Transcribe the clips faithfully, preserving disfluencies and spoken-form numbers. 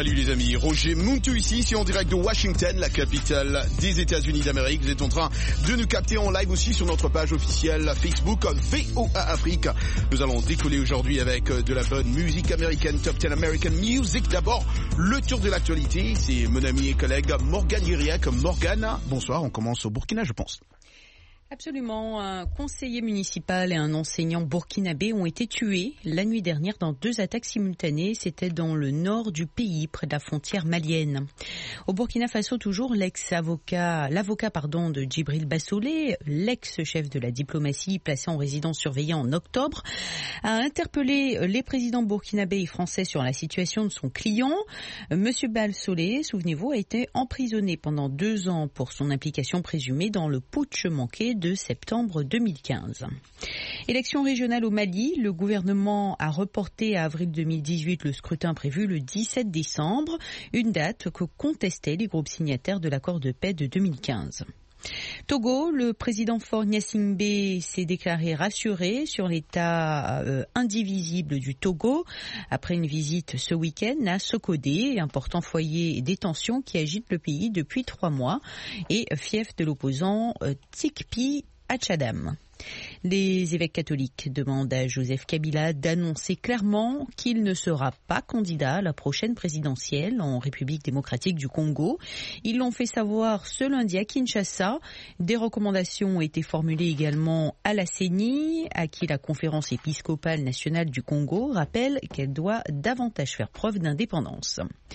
Salut les amis, Roger Muntu ici, ici en direct de Washington, la capitale des États-Unis d'Amérique. Vous êtes en train de nous capter en live aussi sur notre page officielle Facebook V O A Afrique. Nous allons décoller aujourd'hui avec de la bonne musique américaine, Top dix American Music. D'abord, le tour de l'actualité, c'est mon ami et collègue Morgane Guiriac. Morgane, bonsoir, on commence au Burkina je pense. Absolument. Un conseiller municipal et un enseignant burkinabé ont été tués la nuit dernière dans deux attaques simultanées. C'était dans le nord du pays, près de la frontière malienne. Au Burkina Faso, toujours, l'ex-avocat, l'avocat, pardon, de Djibril Bassolé, l'ex-chef de la diplomatie placé en résidence surveillée en octobre, a interpellé les présidents burkinabé et français sur la situation de son client. Monsieur Bassolé, souvenez-vous, a été emprisonné pendant deux ans pour son implication présumée dans le putsch manqué de septembre deux mille quinze. Élection régionale au Mali, le gouvernement a reporté à avril deux mille dix-huit le scrutin prévu le dix-sept décembre, une date que contestaient les groupes signataires de l'accord de paix de deux mille quinze. Togo, le président Faure Gnassingbé s'est déclaré rassuré sur l'état euh, indivisible du Togo après une visite ce week-end à Sokodé, important foyer des tensions qui agite le pays depuis trois mois, et fief de l'opposant euh, Tikpi Achadam. Les évêques catholiques demandent à Joseph Kabila d'annoncer clairement qu'il ne sera pas candidat à la prochaine présidentielle en République démocratique du Congo. Ils l'ont fait savoir ce lundi à Kinshasa. Des recommandations ont été formulées également à la C E N I, à qui la conférence épiscopale nationale du Congo rappelle qu'elle doit davantage faire preuve d'indépendance.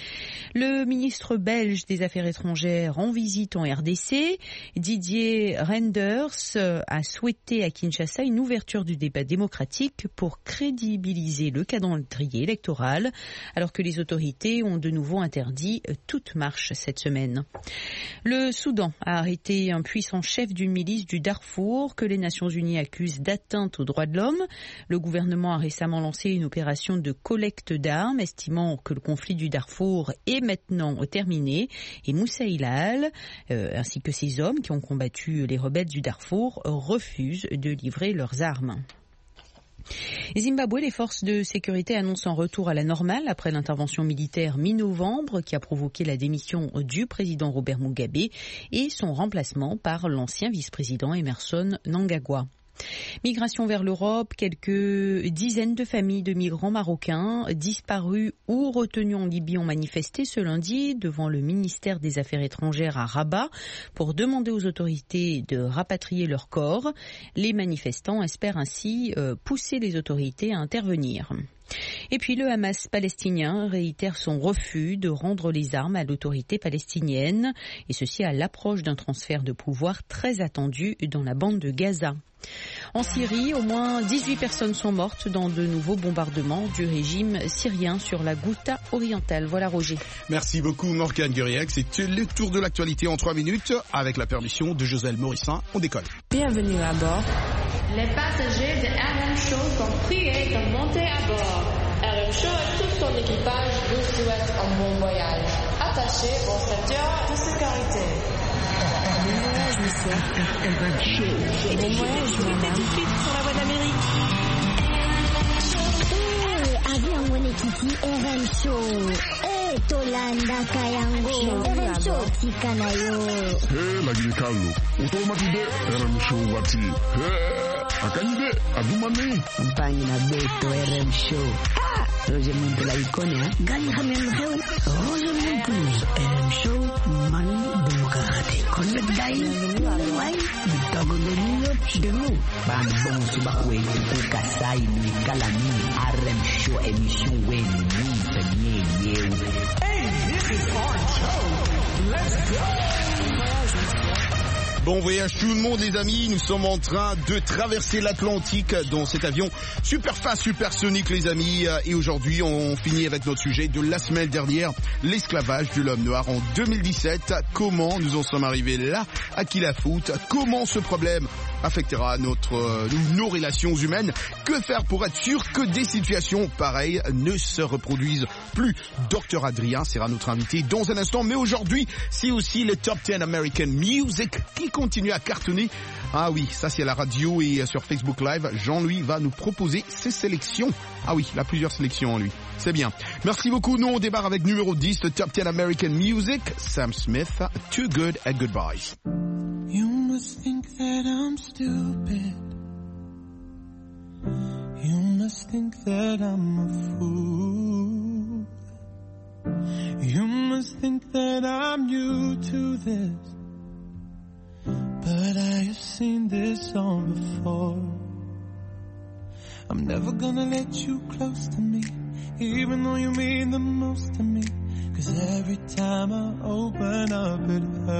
Le ministre belge des Affaires étrangères en visite en R D C, Didier Reynders, a souhaité à Kinshasa une ouverture du débat démocratique pour crédibiliser le calendrier électoral, alors que les autorités ont de nouveau interdit toute marche cette semaine. Le Soudan a arrêté un puissant chef d'une milice du Darfour que les Nations Unies accusent d'atteinte aux droits de l'homme. Le gouvernement a récemment lancé une opération de collecte d'armes, estimant que le conflit du Darfour est maintenant terminé. Et Moussa Hilal, euh, ainsi que ses hommes qui ont combattu les rebelles du Darfour, refusent de livrer leurs armes. Zimbabwe, les forces de sécurité annoncent un retour à la normale après l'intervention militaire mi-novembre qui a provoqué la démission du président Robert Mugabe et son remplacement par l'ancien vice-président Emmerson Mnangagwa. Migration vers l'Europe, quelques dizaines de familles de migrants marocains disparus ou retenus en Libye ont manifesté ce lundi devant le ministère des Affaires étrangères à Rabat pour demander aux autorités de rapatrier leurs corps. Les manifestants espèrent ainsi pousser les autorités à intervenir. Et puis le Hamas palestinien réitère son refus de rendre les armes à l'autorité palestinienne, et ceci à l'approche d'un transfert de pouvoir très attendu dans la bande de Gaza. En Syrie, au moins dix-huit personnes sont mortes dans de nouveaux bombardements du régime syrien sur la Ghouta orientale. Voilà Roger. Merci beaucoup Morgane Guiriac. C'était le tour de l'actualité en trois minutes avec la permission de Joselle Morissin. On décolle. Bienvenue à bord. Les passagers de R M Show sont priés de monter à bord. R M Show et tout son équipage vous souhaitent un bon voyage. Attachez vos ceintures de sécurité. Bon voyage, monsieur. R M Show. Bon voyage, madame. Tout de suite sur la voie d'Amérique. Eh, avion wene kiti R M Show. Eh, tolanda kayango. R M Show tikana yo. Eh, lagi Carlo. Utomati de R M Show wati. Eh. Akanyide adumane mpanyi na beto R M Show. Ah, Roger Muntu la ikone ha gani hamen heu Roger Muntu R M Show man demokrate connect dai wai bitago de niyo de nous ban bon suba kwe ku kasai ni kala ni R M Show emission we ni penye yeu. Hey, this is our show. Let's go. Bon voyage tout le monde les amis, nous sommes en train de traverser l'Atlantique dans cet avion super fast, supersonique les amis, et aujourd'hui on finit avec notre sujet de la semaine dernière, l'esclavage de l'homme noir en deux mille dix-sept. Comment nous en sommes arrivés là, à qui la faute, comment ce problème affectera notre, euh, nos relations humaines. Que faire pour être sûr que des situations pareilles ne se reproduisent plus? Docteur Adrien sera notre invité dans un instant, mais aujourd'hui, c'est aussi le Top dix American Music qui continue à cartonner. Ah oui, ça c'est à la radio et sur Facebook Live. Jean-Louis va nous proposer ses sélections. Ah oui, il a plusieurs sélections, lui. C'est bien. Merci beaucoup. Nous, on démarre avec numéro dix, le Top dix American Music. Sam Smith, Too Good at Goodbyes. You must think that I'm stupid. You must think that I'm a fool. You must think that I'm new to this. But I have seen this all before. I'm never gonna let you close to me, even though you mean the most to me. Cause every time I open up it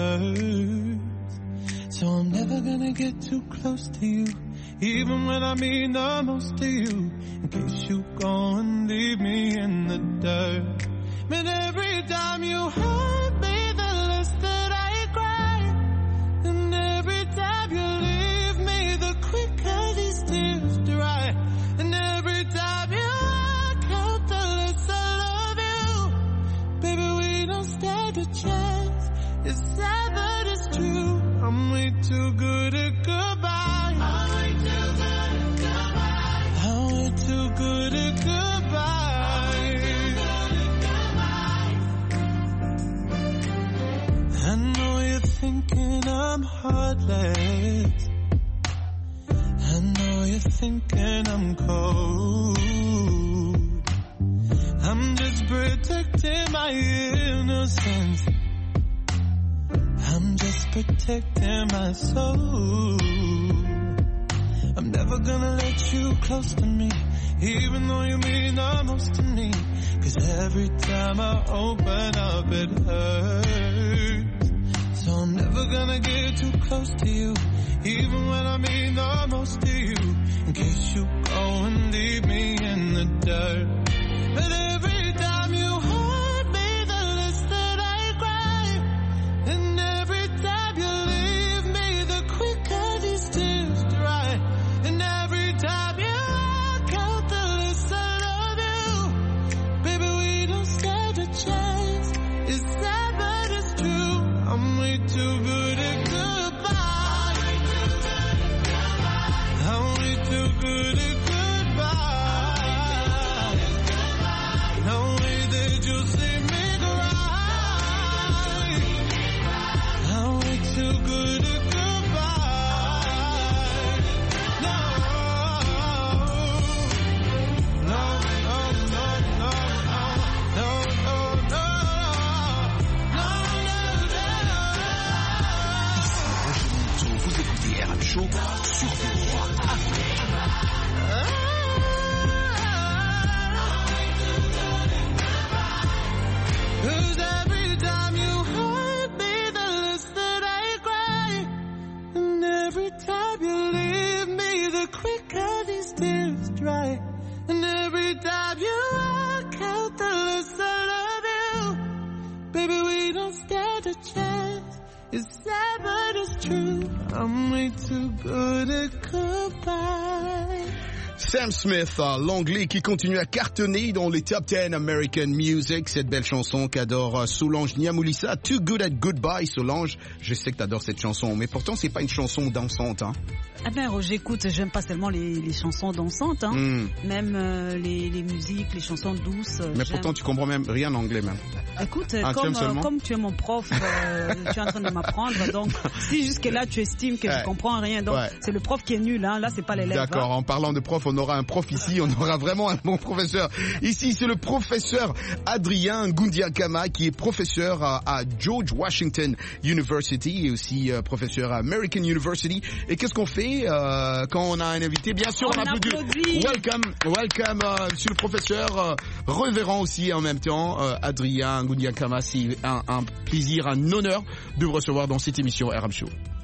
hurts. So I'm never gonna get too close to you, even when I mean the most to you. In case you go and leave me in the dirt. But every time you hurt me, the less that I cry. And every time you leave me, the quicker these tears dry. And every time you walk out, the less I love you. Baby, we don't stand a chance. It's sad, but it's true. I'm way too good at goodbye. I'm way too good at goodbye. I'm way too good at goodbye. I know you're thinking I'm heartless. I know you're thinking I'm cold. I'm just protecting my innocence. I'm just protecting my soul. I'm never gonna let you close to me, even though you mean the most to me. Cause every time I open up it hurts. So I'm never gonna get too close to you, even when I mean the most to you. In case you go and leave me in the dirt. But every time you hurt me, the less that I cry. And every time you leave me, the quicker these tears dry. And every time you walk out, the less I love you. Baby, we don't stand a chance. It's sad, but it's true. I'm way too good at goodbye. I'm way too good at goodbye. No way that you'll see me cry. I'm way too good at goodbye. No, no, no, no, no, no, no, no, no. Vous écoutez R M Show sur V O A Afrique. Cause every time you hurt me, the less that I cry. And every time you leave me, the quicker these tears dry. And every time you walk out, the less I love you. Baby, we don't stand a chance. It's sad, but it's true. I'm way too good at goodbye. Sam Smith, l'anglais qui continue à cartonner dans les Top dix American Music. Cette belle chanson qu'adore Solange Niamoulissa, Too Good at Goodbye. Solange, je sais que t'adores cette chanson, mais pourtant c'est pas une chanson dansante, hein. Ah ben Roger, écoute, j'aime pas seulement les, les chansons dansantes, hein. Mm. Même euh, les, les musiques, les chansons douces. Mais j'aime. Pourtant tu comprends même rien en anglais même. Écoute, ah, comme, tu euh, comme tu es mon prof, euh, tu es en train de m'apprendre, donc si jusque là tu estimes que ouais. je comprends rien, donc ouais. c'est le prof qui est nul, hein. Là c'est pas l'élève. D'accord, hein. En parlant de prof, on aura un prof ici, on aura vraiment un bon professeur. Ici c'est le professeur Adrien Ngundiakama qui est professeur à, à George Washington University et aussi euh, professeur à American University. Et qu'est-ce qu'on fait euh, quand on a un invité? Bien sûr, on, on applaudit. applaudit. Welcome, welcome, euh, monsieur le professeur, euh, révérend aussi en même temps, euh, Adrien Ngundiakama. C'est un, un plaisir, un honneur de vous recevoir dans cette émission R M Show.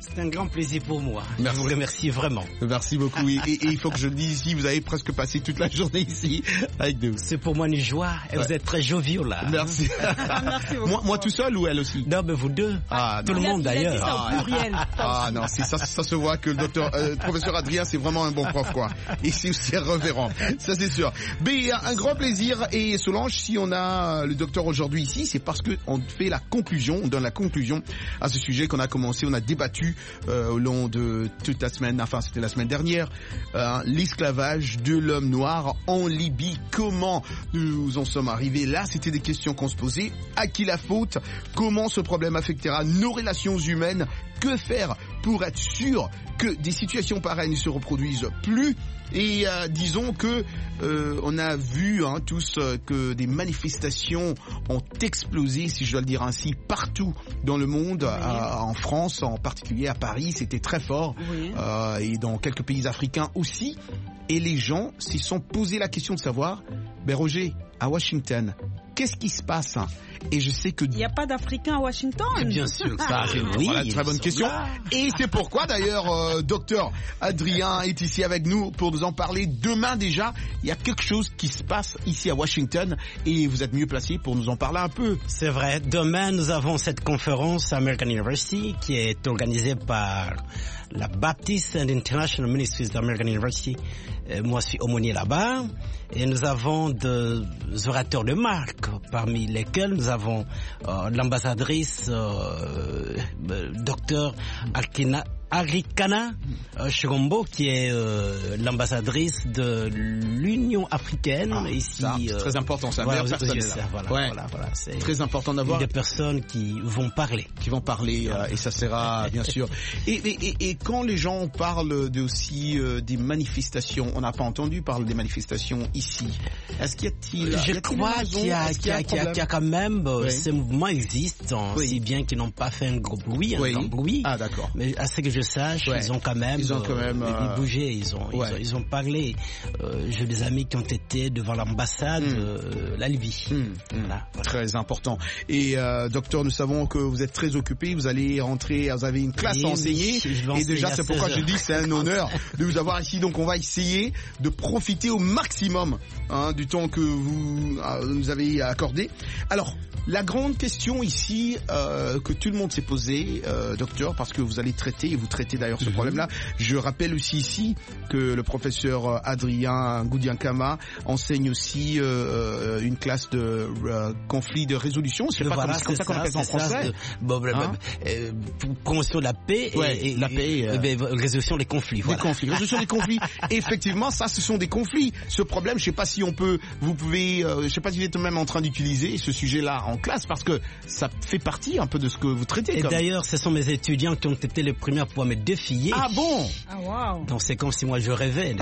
C'est un grand plaisir pour moi. Merci. Je vous remercie vraiment. Merci beaucoup. Et, et, et il faut que je le dise ici, vous avez presque passé toute la journée ici avec nous. C'est pour moi une joie. Et ouais. Vous êtes très joviaux là. Merci. Merci beaucoup. Moi, moi tout seul ou elle aussi? Non, mais vous deux. Ah, tout non. le monde d'ailleurs. Ah, ah non, c'est ça, ça se voit que le docteur, euh, professeur Adrien, c'est vraiment un bon prof quoi. Et c'est aussi révérend. Ça c'est sûr. Mais un grand plaisir. Et Solange, si on a le docteur aujourd'hui ici, c'est parce que on fait la conclusion, on donne la conclusion à ce sujet qu'on a commencé, on a débattu euh, au long de toute la semaine, enfin c'était la semaine dernière, euh, l'esclavage de l'homme noir en Libye. Comment nous en sommes arrivés là? C'était des questions qu'on se posait. À qui la faute? Comment ce problème affectera nos relations humaines? Que faire pour être sûr que des situations pareilles ne se reproduisent plus? Et euh, disons que euh, on a vu hein, tous euh, que des manifestations ont explosé, si je dois le dire ainsi, partout dans le monde, oui. euh, en France en particulier, à Paris, c'était très fort, oui. euh, et dans quelques pays africains aussi. Et les gens s'y sont posé la question de savoir, ben Roger, à Washington, qu'est-ce qui se passe? Et je sais que... Il n'y a pas d'Africains à Washington. Bien sûr, ça, c'est oui, voilà, très bonne question. Là. Et c'est pourquoi d'ailleurs, euh, docteur Adrien est ici avec nous pour nous en parler. Demain déjà, il y a quelque chose qui se passe ici à Washington et vous êtes mieux placé pour nous en parler un peu. C'est vrai. Demain, nous avons cette conférence à American University qui est organisée par la Baptist and International Ministries d'American University. Euh, moi, je suis aumônier là-bas. Et nous avons des orateurs de marque, parmi lesquels nous avons euh, l'ambassadrice euh, euh, docteur Arkina Arikana euh, Chirombo, qui est euh, l'ambassadrice de l'Union africaine ah, ici. Ça, c'est euh, très important, c'est la meilleure personne. Voilà, ouais. voilà, voilà, c'est très important d'avoir des personnes qui vont parler, qui vont parler, euh, et ça sera bien sûr. Et, et, et, et quand les gens parlent de aussi euh, des manifestations, on n'a pas entendu parler des manifestations ici. Est-ce qu'il y a-t-il Je crois qu'il y a, qu'il y a, qu'il y a, qu'il y a quand même euh, oui. ces mouvements existent, oui. si bien qu'ils n'ont pas fait un gros bruit, un oui. grand bruit. Ah d'accord. Mais à ce que je sache, ouais. ils ont quand même, ils ont quand même euh, bougé, ils ont, ouais. ils ont, ils ont parlé. Euh, j'ai des amis qui ont été devant l'ambassade, mm. euh, la Libye. Mm. Voilà, voilà. Très important. Et euh, docteur, nous savons que vous êtes très occupé. Vous allez rentrer, vous avez une classe oui, à enseigner. Oui, et déjà, c'est pourquoi je dis que c'est un honneur de vous avoir ici. Donc, on va essayer de profiter au maximum hein, du temps que vous euh, nous avez accordé. Alors, la grande question ici euh, que tout le monde s'est posée, euh, docteur, parce que vous allez traiter, et vous traitez d'ailleurs ce mm-hmm. problème-là. Je rappelle aussi ici que le professeur Adrien Goudiankama enseigne aussi euh, une classe de euh, conflit de résolution. C'est pas voilà, comme, comme ça qu'on appelle ça en français. De, bon, hein euh, promotion de la paix et, ouais, et, la paix, euh, et, et résolution des conflits. Des voilà. conflits, résolution des conflits. Effectivement, ça, ce sont des conflits. Ce problème, je sais pas si on peut, vous pouvez, euh, je sais pas si vous êtes même en train d'utiliser ce sujet-là en classe parce que ça fait partie un peu de ce que vous traitez. Et comme. D'ailleurs, ce sont mes étudiants qui ont été les premiers pour me défier. Ah bon? Ah wow. Donc c'est comme si moi je rêvais.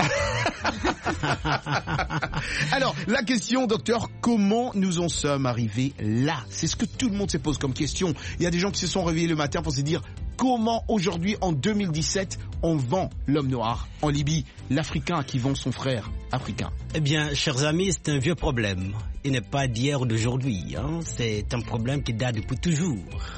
Alors, la question, docteur, comment nous en sommes arrivés là? C'est ce que tout le monde se pose comme question. Il y a des gens qui se sont réveillés le matin pour se dire comment aujourd'hui, en deux mille dix-sept, on vend l'homme noir en Libye, l'Africain qui vend son frère africain? Eh bien, chers amis, c'est un vieux problème. Il n'est pas d'hier ou d'aujourd'hui. Hein. C'est un problème qui date depuis toujours.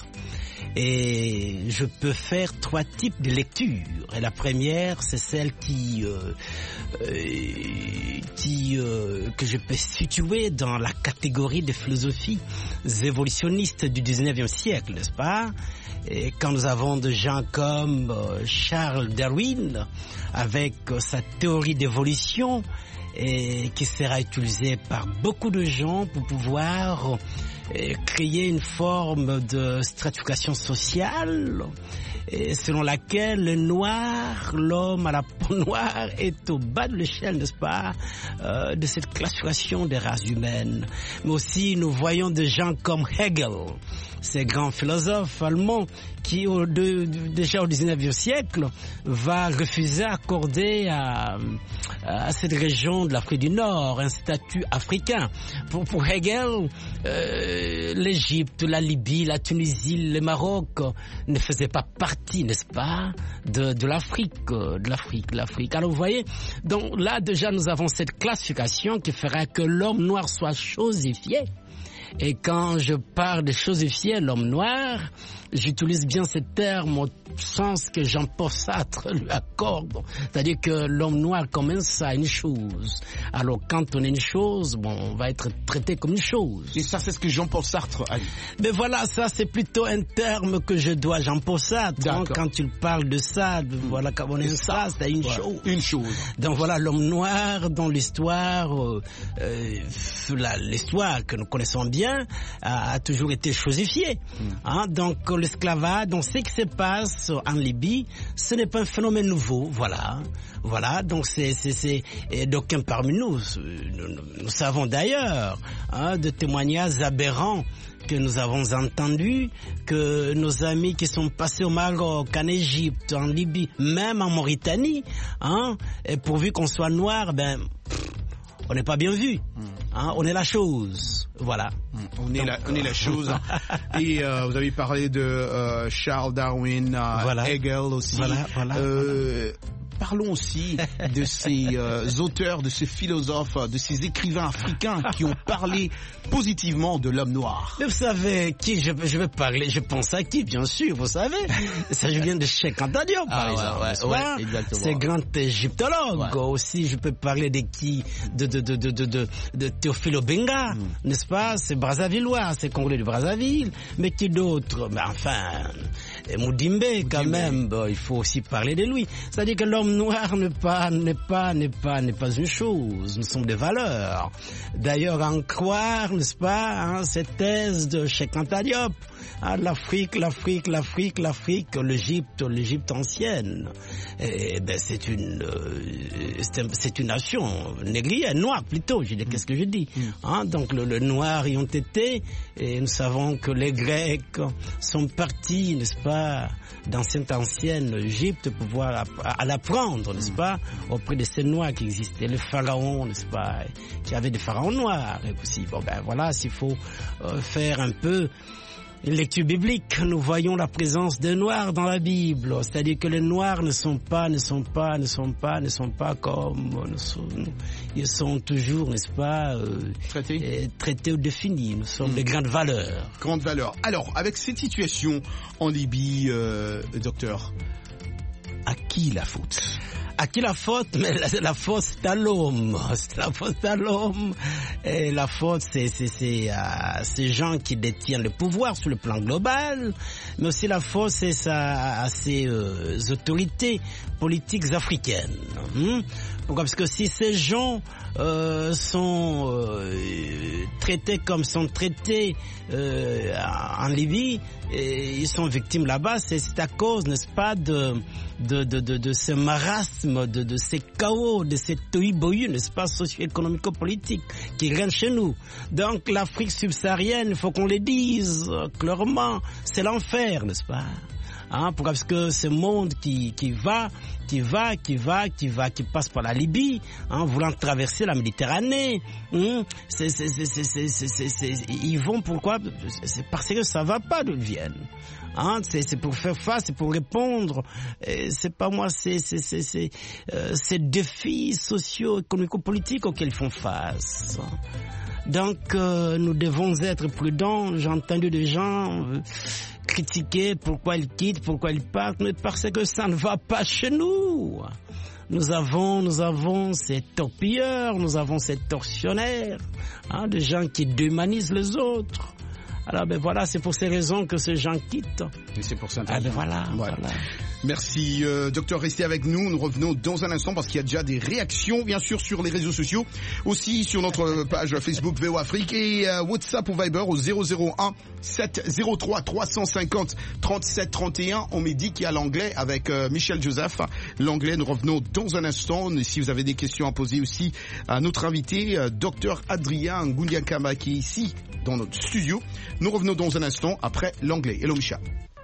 Et je peux faire trois types de lectures. Et la première, c'est celle qui, euh, euh, qui euh, que je peux situer dans la catégorie des philosophies évolutionnistes du dix-neuvième siècle, n'est-ce pas? Et quand nous avons des gens comme euh, Charles Darwin, avec euh, sa théorie d'évolution, et qui sera utilisée par beaucoup de gens pour pouvoir euh, créer une forme de stratification sociale, et selon laquelle le noir, l'homme à la peau noire, est au bas de l'échelle, n'est-ce pas, euh, de cette classification des races humaines. Mais aussi, nous voyons des gens comme Hegel, ces grands philosophes allemands qui, au de, déjà au dix-neuvième siècle, va refuser d'accorder à, à cette région de l'Afrique du Nord un statut africain. Pour, pour Hegel, euh, l'Égypte, la Libye, la Tunisie, le Maroc ne faisaient pas partie, n'est-ce pas, de, de l'Afrique, de l'Afrique, de l'Afrique. Alors vous voyez, donc là déjà nous avons cette classification qui fera que l'homme noir soit chosifié. Et quand je parle de chosifier l'homme noir, j'utilise bien ce terme au sens que Jean-Paul Sartre lui accorde. C'est-à-dire que l'homme noir commence à une chose. Alors quand on est une chose, bon, on va être traité comme une chose. Et ça, c'est ce que Jean-Paul Sartre a dit. Mais voilà, ça c'est plutôt un terme que je dois à Jean-Paul Sartre. Hein, quand tu parles de ça, de, voilà, quand on est ça, c'est une voilà, chose. Une chose. Donc voilà, l'homme noir dans l'histoire, euh, euh, la, l'histoire que nous connaissons bien, a, a toujours été chosifié. Mm. Hein, donc l'esclavage, donc ce qui se passe en Libye, ce n'est pas un phénomène nouveau, voilà. Voilà, donc c'est, c'est, c'est, et d'aucuns parmi nous, nous, nous savons d'ailleurs, hein, de témoignages aberrants que nous avons entendus, que nos amis qui sont passés au Maroc, en Égypte, en Libye, même en Mauritanie, hein, et pourvu qu'on soit noir, ben, pff, on n'est pas bien vu. Hein, on est la chose, voilà. On est, Donc, la, on est la chose. Et euh, vous avez parlé de euh, Charles Darwin, euh, voilà. Hegel aussi. Voilà, voilà, euh, voilà. Parlons aussi de ces euh, auteurs, de ces philosophes, de ces écrivains africains qui ont parlé positivement de l'homme noir. Vous savez qui je, je vais parler, je pense à qui, bien sûr, vous savez. Ça, je viens de Cheikh Anta Diop, par ah, exemple. Ouais, ouais, ouais, exactement. C'est grand égyptologue. Ouais. Aussi, je peux parler de qui, de, de, de, de, de, de, de Théophile Obenga, mm. n'est-ce pas? C'est Brazzavillois, c'est Congolais de Brazzaville. Mais qui d'autre? Mais enfin, Moudimbe, quand Moudimbe. même, bon, il faut aussi parler de lui. C'est-à-dire que l'homme noir n'est pas, n'est pas, n'est pas, n'est pas une chose. Nous sommes des valeurs. D'ailleurs, en croire, n'est-ce pas, hein, cette thèse de Cheikh Anta Diop, hein, l'Afrique, l'Afrique, l'Afrique, l'Afrique, l'Égypte, l'Égypte ancienne. Et, ben, c'est une, euh, c'est, un, c'est une nation négrière, noire plutôt. Je dis, qu'est-ce que je dis? Mm. Hein, donc, le, le noir y ont été, et nous savons que les Grecs sont partis, n'est-ce pas, dans cette ancienne Égypte pour pouvoir à l'apprendre, n'est-ce pas, auprès de ces noirs qui existaient, les pharaons, n'est-ce pas, qui avaient des pharaons noirs et aussi. Bon ben voilà, s'il faut euh, faire un peu une lecture biblique, nous voyons la présence des noirs dans la Bible, c'est-à-dire que les noirs ne sont pas, ne sont pas, ne sont pas, ne sont pas comme, ne sont, ils sont toujours, n'est-ce pas, euh, traités, euh, traités ou définis. Nous sommes mmh. des grandes valeurs. Grandes valeurs. Alors, avec cette situation en Libye, euh, docteur, à qui la faute? À qui la faute? Mais la, la faute c'est à l'homme, c'est la faute à l'homme. Et la faute c'est c'est c'est à ces gens qui détiennent le pouvoir sur le plan global, mais aussi la faute c'est ça à ces euh, autorités politiques africaines. Hum? Pourquoi? Parce que si ces gens euh, sont euh, traités comme sont traités euh, en Libye, et ils sont victimes là-bas, c'est, c'est à cause, n'est-ce pas, de de de de, de ce marasme, de de ces chaos, de ces tohu-bohu, n'est-ce pas, socio-économico-politique qui règne chez nous. Donc l'Afrique subsaharienne, il faut qu'on le dise clairement, c'est l'enfer, n'est-ce pas? Hein, parce que ce monde qui, qui va, qui va, qui va, qui va, qui passe par la Libye, hein, voulant traverser la Méditerranée, hein, c'est, c'est, c'est, c'est, c'est, c'est, c'est, ils vont pourquoi? C'est parce que ça va pas d'où ils viennent. Hein, c'est, c'est pour faire face, c'est pour répondre. Et c'est pas moi, c'est, c'est, c'est, c'est euh, ces défis socio-économico-politiques auxquels ils font face. Donc, euh, nous devons être prudents. J'ai entendu des gens euh, critiquer pourquoi ils quittent, pourquoi ils partent, mais parce que ça ne va pas chez nous. Nous avons, nous avons ces torpilleurs, nous avons ces tortionnaires, hein, des gens qui déhumanisent les autres. Alors ben voilà, c'est pour ces raisons que ces gens quittent. Et c'est pour ça. Ah ben voilà, ouais. voilà. Merci, euh, docteur, restez avec nous. Nous revenons dans un instant parce qu'il y a déjà des réactions, bien sûr, sur les réseaux sociaux, aussi sur notre page Facebook V O Afrique et euh, WhatsApp ou Viber au zéro zéro un sept zéro trois trois cent cinquante trente-sept trente et un. On m'a dit qu'il y a l'anglais avec euh, Michel Joseph. L'anglais, nous revenons dans un instant. Et si vous avez des questions à poser aussi à notre invité, euh, docteur Adrien Ngunyakama, qui est ici dans notre studio. Nous revenons dans un instant après l'anglais. Hello Micha.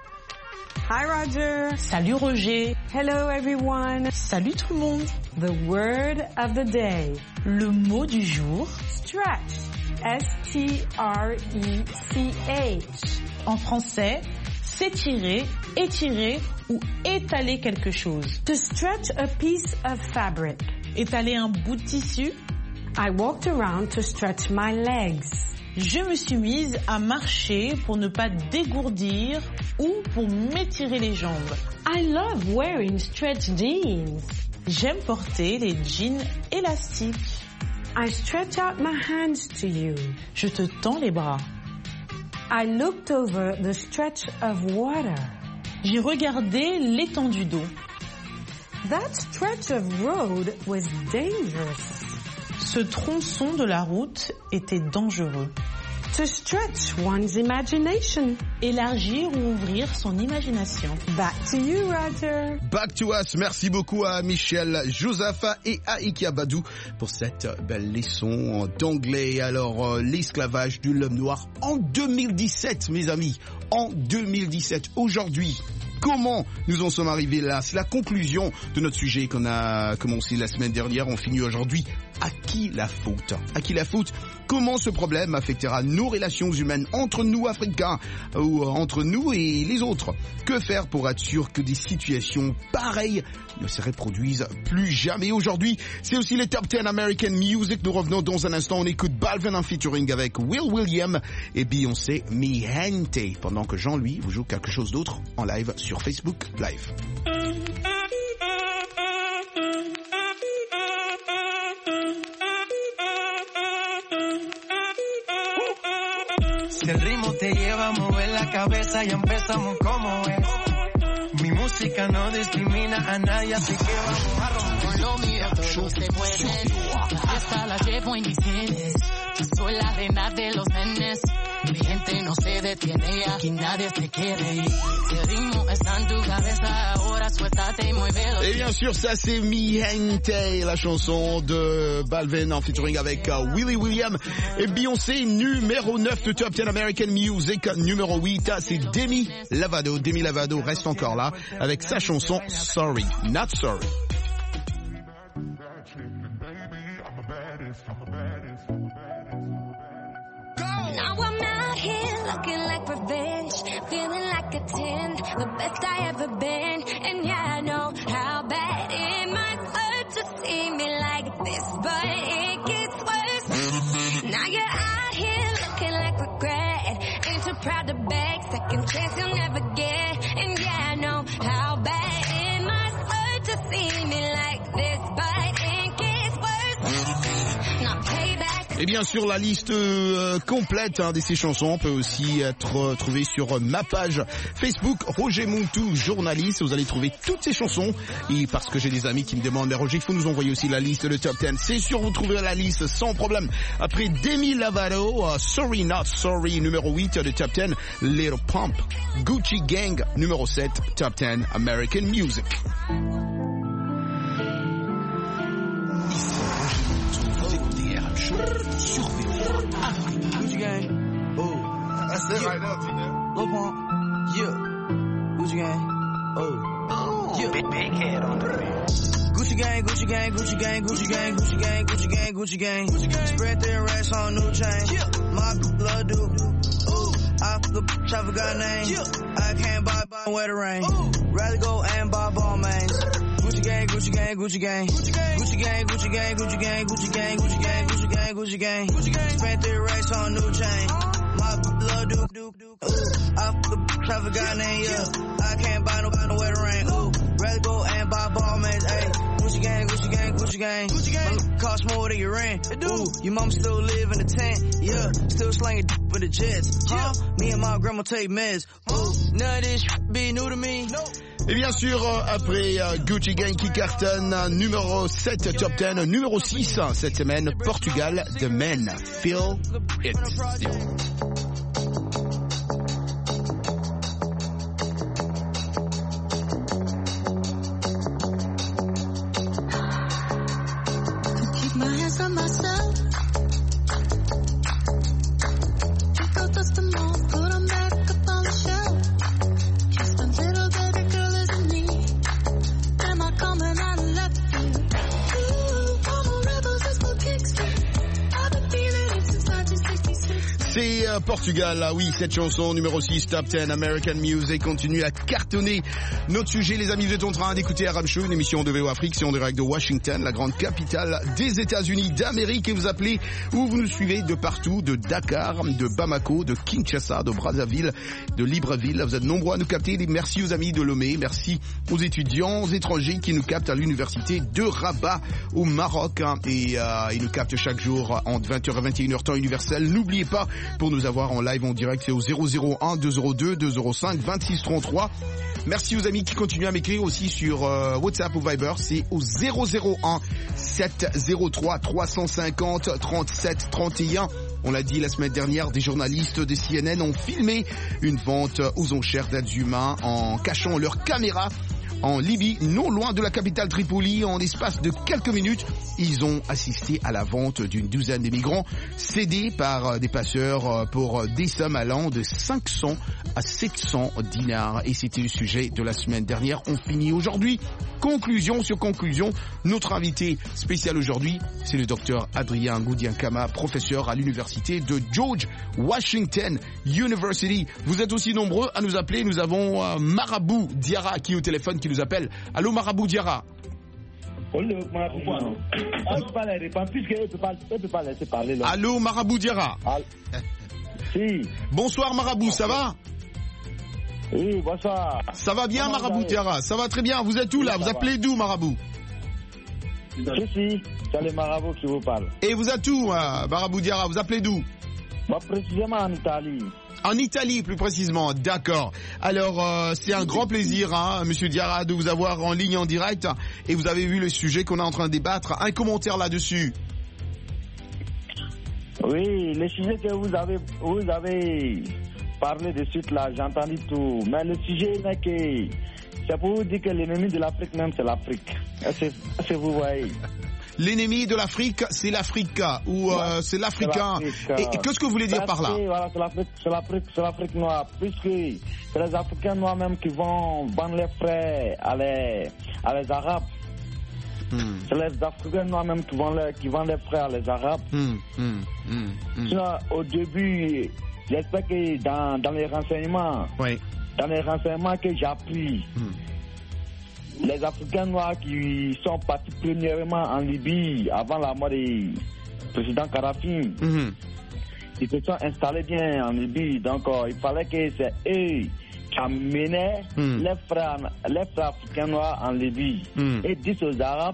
Hi Roger. Salut Roger. Hello everyone. Salut tout le monde. The word of the day. Le mot du jour. Stretch. S T R E C H. En français, s'étirer, étirer ou étaler quelque chose. To stretch a piece of fabric. Étaler un bout de tissu. I walked around to stretch my legs. Je me suis mise à marcher pour ne pas dégourdir ou pour m'étirer les jambes. I love wearing stretch jeans. J'aime porter les jeans élastiques. I stretch out my hands to you. Je te tends les bras. I looked over the stretch of water. J'ai regardé l'étendue d'eau. That stretch of road was dangerous. Ce tronçon de la route était dangereux. To stretch one's imagination. Élargir ou ouvrir son imagination. Back to you, Roger. Back to us. Merci beaucoup à Michel Josapha et à Ike Abadou pour cette belle leçon d'anglais. Alors, l'esclavage de l'homme noir en deux mille dix-sept, mes amis. En deux mille dix-sept, aujourd'hui. Comment nous en sommes arrivés là? C'est la conclusion de notre sujet qu'on a commencé la semaine dernière. On finit aujourd'hui. À qui la faute? À qui la faute? Comment ce problème affectera nos relations humaines entre nous Africains ou entre nous et les autres? Que faire pour être sûr que des situations pareilles ne se reproduisent plus jamais? Aujourd'hui, c'est aussi les Top dix American Music. Nous revenons dans un instant. On écoute Balvin en featuring avec Will William et Beyoncé, Mi Gente. Pendant que Jean, lui, vous joue quelque chose d'autre en live sur Facebook Live. Si el ritmo te lleva a mover la cabeza, ya empezamos como es. Mi música no discrimina a nadie, así que vamos a romper. Con lo mío todo se puede. La fiesta la llevo en mis genes. Yo soy la reina de los nenes. Mi gente no se detiene y aquí nadie se quiere ir. Si el ritmo está en tu cabeza, ahora suéltate y muévelo. Et bien sûr, ça c'est Mi Gente, la chanson de Balvin en featuring avec uh, Willie William et Beyoncé, numéro neuf de Top dix American Music, numéro huit, c'est Demi Lovato. Demi Lovato reste encore là avec sa chanson Sorry, Not Sorry. Now I'm out here looking like revenge, feeling like a ten, the best I ever been. And yeah, I know how bad it might hurt to see me like this, but it gets worse. Now you're out here looking like regret, ain't too proud to beg, second chance you'll never get. And yeah, I know how bad it might hurt to see me like this, but it gets worse. Now payback. Et bien sûr, la liste euh, complète hein, de ces chansons peut aussi être euh, trouvée sur ma page Facebook, Roger Montou, journaliste. Vous allez trouver toutes ces chansons. Et parce que j'ai des amis qui me demandent, mais Roger, il faut nous envoyer aussi la liste de Top dix. C'est sûr, vous trouverez la liste sans problème. Après Demi Lovato, uh, Sorry Not Sorry, numéro huit de Top dix, Little Pump, Gucci Gang, numéro sept, Top dix American Music. Gucci gang, oh, that's it right up, T-Dell. Lil Pump, yeah. Gucci gang, oh, yeah. Big, big head on the rim. Gucci gang, Gucci gang, Gucci gang, Gucci gang, Gucci gang, Gucci gang, Gucci gang, Gucci gang. Spread their racks on new chain. Yeah. My blood do. Ooh, I flip, I forgot name. Yeah. I can't buy, buy, wear the rain. Ooh. Rather go and buy ball mains. Gucci gang, Gucci gang, Gucci gang, Gucci gang, Gucci gang, Gucci gang, Gucci gang, Gucci gang, Gucci gang, Gucci gang, Gucci gang, Gucci gang. Spent three racks on new chain. My blood do, do, do. Ooh, I f***ed I forgot name, yeah. I can't buy no, buy no wear the rain. Ooh, rather go and buy ball mates, ayy. Gucci gang, Gucci gang, Gucci gang, Gucci gang. My cost more than your rent. Ooh, your mom still live in the tent, yeah. Still slanging d*** with the jets, huh? Me and my grandma take meds. Ooh, none of this be new to me. Nope. Et bien sûr, après uh, Gucci Gang qui cartonne, numéro sept Top dix, numéro six cette semaine, Portugal, The Men, Feel It. Keep my hands on myself. Just go dust them off, put them back up on the shelf. Just a little baby girl isn't me. Am I coming out of left field? Ooh, all the rebels is for kicks. I've been feeling it since nineteen sixty-six. C'est euh, Portugal, ah oui, cette chanson numéro six, Top dix, American Music, continue à cartonner. Notre sujet, les amis, vous êtes en train d'écouter R M Show, une émission de V O Afrique, c'est en direct de Washington, la grande capitale des États-Unis d'Amérique, et vous appelez ou vous nous suivez de partout, de Dakar, de Bamako, de Kinshasa, de Brazzaville, de Libreville. Vous êtes nombreux à nous capter. Merci aux amis de Lomé, merci aux étudiants étrangers qui nous captent à l'université de Rabat au Maroc, hein, et euh, ils nous captent chaque jour entre vingt heures et vingt et une heures temps universel. N'oubliez pas, pour nous avoir en live en direct, c'est au zéro zéro un deux zéro deux deux zéro cinq vingt-six trente-trois. Merci aux amis qui continuent à m'écrire aussi sur euh, WhatsApp ou Viber, c'est au zéro zéro un sept zéro trois trois cent cinquante trente-sept trente et un. On l'a dit la semaine dernière, des journalistes de C N N ont filmé une vente aux enchères d'êtres humains en cachant leur caméra en Libye, non loin de la capitale Tripoli. En l'espace de quelques minutes, ils ont assisté à la vente d'une douzaine de migrants cédés par des passeurs pour des sommes allant de cinq cents à sept cents dinars. Et c'était le sujet de la semaine dernière. On finit aujourd'hui. Conclusion sur conclusion. Notre invité spécial aujourd'hui, c'est le docteur Adrien Goudiankama, professeur à l'université de George Washington University. Vous êtes aussi nombreux à nous appeler. Nous avons euh, Marabout Diarra qui est au téléphone, qui nous appelle. Allô Marabout Diarra. Allô Marabout Diarra. Si. Bonsoir Marabout, ça va? Oui, bonsoir. Ça va bien Marabout Diarra? Ça va très bien. Vous êtes où là? Vous appelez d'où Marabout? Je suis, c'est le Marabout qui vous parle. Et vous êtes où euh, Marabout Diarra? Vous appelez d'où? Bah, précisément en Italie. En Italie, plus précisément, d'accord. Alors, euh, c'est un grand plaisir, hein, Monsieur Diarra, de vous avoir en ligne en direct. Et vous avez vu le sujet qu'on est en train de débattre. Un commentaire là-dessus? Oui, le sujet que vous avez, vous avez parlé de suite là, j'ai entendu tout. Mais le sujet n'est que, c'est pour vous dire que l'ennemi de l'Afrique même, c'est l'Afrique. Est-ce que vous voyez? L'ennemi de l'Afrique, c'est l'Afrique, ou euh, c'est l'Africain. Et, et qu'est-ce que vous voulez dire par là? Voilà, c'est l'Afrique, c'est l'Afrique, c'est l'Afrique noire. Puisque c'est les Africains noirs même qui vont vendre les frais à les, à les Arabes. Hmm. C'est les Africains noirs même qui vendent les, qui vendent les frais à les Arabes. Hmm. Hmm. Hmm. Hmm. Sinon, au début, j'espère que dans, dans les renseignements, oui. dans les renseignements que j'ai appris, hmm. les Africains noirs qui sont partis premièrement en Libye avant la mort du président Kadhafi, mm-hmm. ils se sont installés bien en Libye. Donc, euh, il fallait que c'est eux qui amenaient mm. les, frères, les frères africains noirs en Libye. Mm. Et disent aux Arabes,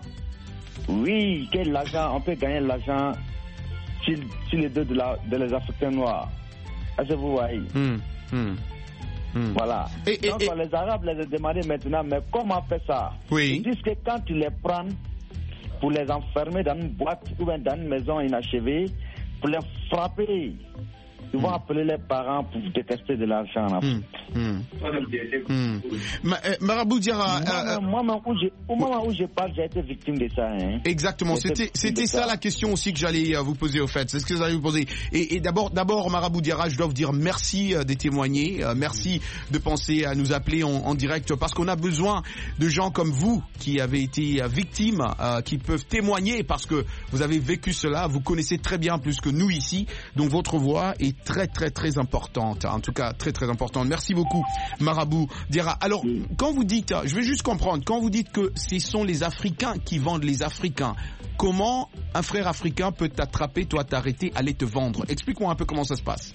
oui, que l'argent, on peut gagner l'argent sur, sur les deux de, la, de les Africains noirs. Est-ce que vous voyez? Mm. Mm. Hmm. Voilà. Et, et, Donc et... les Arabes les ont demandé maintenant, mais comment faire ça? Oui. Ils disent que quand tu les prends pour les enfermer dans une boîte ou dans une maison inachevée, pour les frapper, ils vont mm. appeler les parents pour détester de l'argent. Mm. Mm. Mm. Ma, euh, Marabout Diarra, euh, moi, moi, où je, au moment où je parle, j'ai été victime de ça. Hein. Exactement, c'était, c'était ça, ça la question aussi que j'allais euh, vous poser au fait. C'est ce que j'allais vous poser. Et, et d'abord, d'abord, Marabout Diarra, je dois vous dire merci euh, de témoigner, euh, merci de penser à nous appeler en, en direct, parce qu'on a besoin de gens comme vous qui avez été euh, victimes, euh, qui peuvent témoigner, parce que vous avez vécu cela, vous connaissez très bien plus que nous ici, donc votre voix est très très très importante, en tout cas très très importante. Merci beaucoup Marabout Diarra. Alors quand vous dites, je vais juste comprendre, quand vous dites que ce sont les Africains qui vendent les Africains, comment un frère africain peut t'attraper, toi t'arrêter, aller te vendre? Explique-moi un peu comment ça se passe.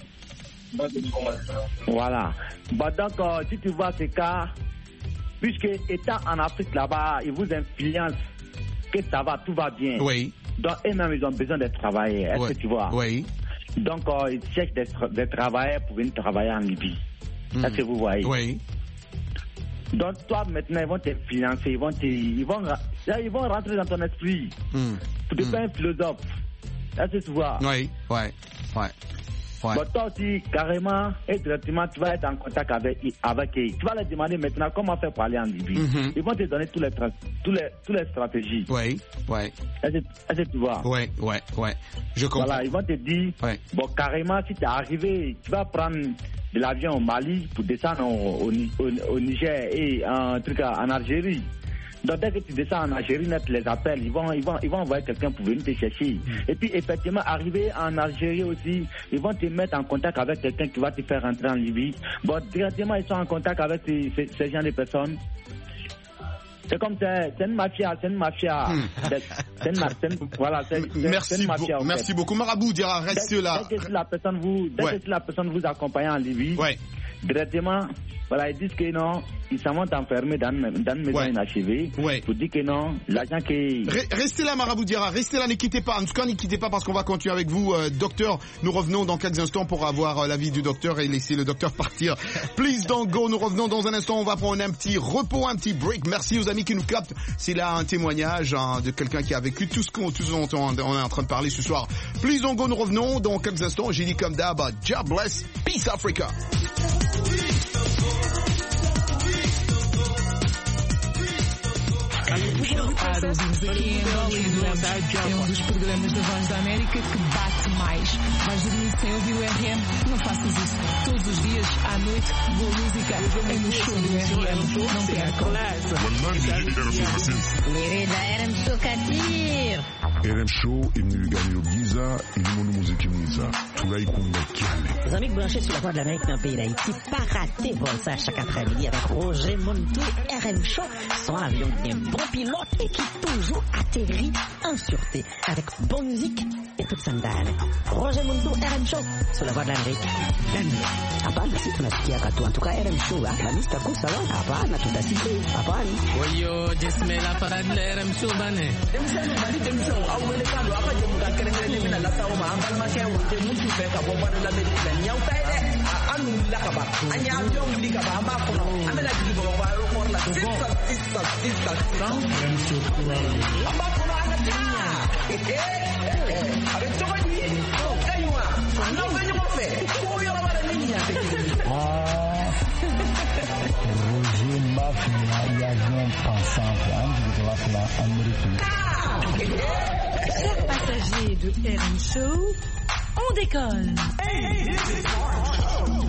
Voilà. Bah donc euh, si tu vois ce cas, puisque étant en Afrique là-bas, ils vous influencent que ça va, tout va bien. Oui. Donc eux-mêmes ils ont besoin de travailler. Est-ce ouais. que tu vois? Oui. Donc, euh, ils cherchent des, tra- des travailleurs pour venir travailler en Libye. Mmh. Est-ce que vous voyez? Oui. Donc, toi, maintenant, ils vont te financer, ils vont, te, ils vont, ils vont rentrer dans ton esprit mmh. pour te mmh. faire un philosophe. Est-ce que tu vois? Oui, oui, oui. Ouais. Bon, toi aussi, carrément, et directement, tu vas être en contact avec, avec eux. Tu vas leur demander maintenant comment faire pour aller en Libye. Mm-hmm. Ils vont te donner tous les, tra- tous les, tous les stratégies. Oui, oui. Est-ce, est-ce que tu vois? Oui, oui, oui. Je comprends. Voilà, ils vont te dire, ouais. bon, carrément, si tu es arrivé, tu vas prendre de l'avion au Mali pour descendre au, au, au, au Niger et un truc en Algérie. Donc dès que tu descends en Algérie, net les appels, ils vont, ils vont, ils vont envoyer quelqu'un pour venir te chercher. Et puis effectivement, arriver en Algérie aussi, ils vont te mettre en contact avec quelqu'un qui va te faire rentrer en Libye. Bon, directement ils sont en contact avec ces, ces, ces gens de personnes. C'est comme c'est, c'est une mafia, c'est une mafia. Hmm. C'est, c'est une, c'est une, voilà, c'est, c'est, merci c'est une mafia. Beau, merci beaucoup, Marabout Diarra, reste dès, là. Dès que la personne vous, dès ouais. que la personne vous accompagne en Libye, ouais. directement, voilà, ils disent que non, ils s'en vont enfermer dans, dans une maison ouais. inachevée. Ouais. Pour dire que non, l'agent qui... Restez là, Marabout Diarra, restez là, ne quittez pas. En tout cas, ne quittez pas parce qu'on va continuer avec vous, euh, docteur. Nous revenons dans quelques instants pour avoir euh, l'avis du docteur et laisser le docteur partir. Please don't go. Nous revenons dans un instant. On va prendre un petit repos, un petit break. Merci aux amis qui nous captent. C'est là un témoignage hein, de quelqu'un qui a vécu tout ce qu'on tout ce dont on, on est en train de parler ce soir. Please don't go. Nous revenons dans quelques instants. J'ai dit comme d'hab, God bless, peace Africa. Para os empreendedoras, é um dos programas da Voz da América que bate mais. Vais dormir sem ouvir o R M? Não faças isso. Todos os dias, à noite, boa música é no show do R M. Não percam. Querida, R M Show Katir. R M Show est venu gagner au Giza et le monde musique Giza. Tout là, il compte calme. Les amis branchés sur la Voix de l'Amérique dans le pays d'Haïti, pas rater vol ça chaque après-midi avec Roger Montou et R M Show. Son avion bien bon pilote et qui toujours atterrit en sûreté avec bonne musique et toute sandale. Roger Montou, R M Show sur la Voix de l'Amérique. La nuit. Hapana si tunasikia katu. En tout cas, R M Show, la liste coup ça va. Hapana tutasikia. Hapana. Oyo, jisme la parade de R M Show bane. awele kando apa je muka kere kere mina la tawo ma ambal ma ke wote mutu fe ka bo bana la medika nyaw tay de anu la ka ba anya avion li ka ba ma ko no amela di bo ba ro ko la sista sista sista amba ko no ana tinya eh avec to ni kaywa no venyo mo fe ko yo la bana niña ah Roger Mafia y avion pensant de la plan américain. Chers passagers de R M Show, on décolle. Hey, this is our show.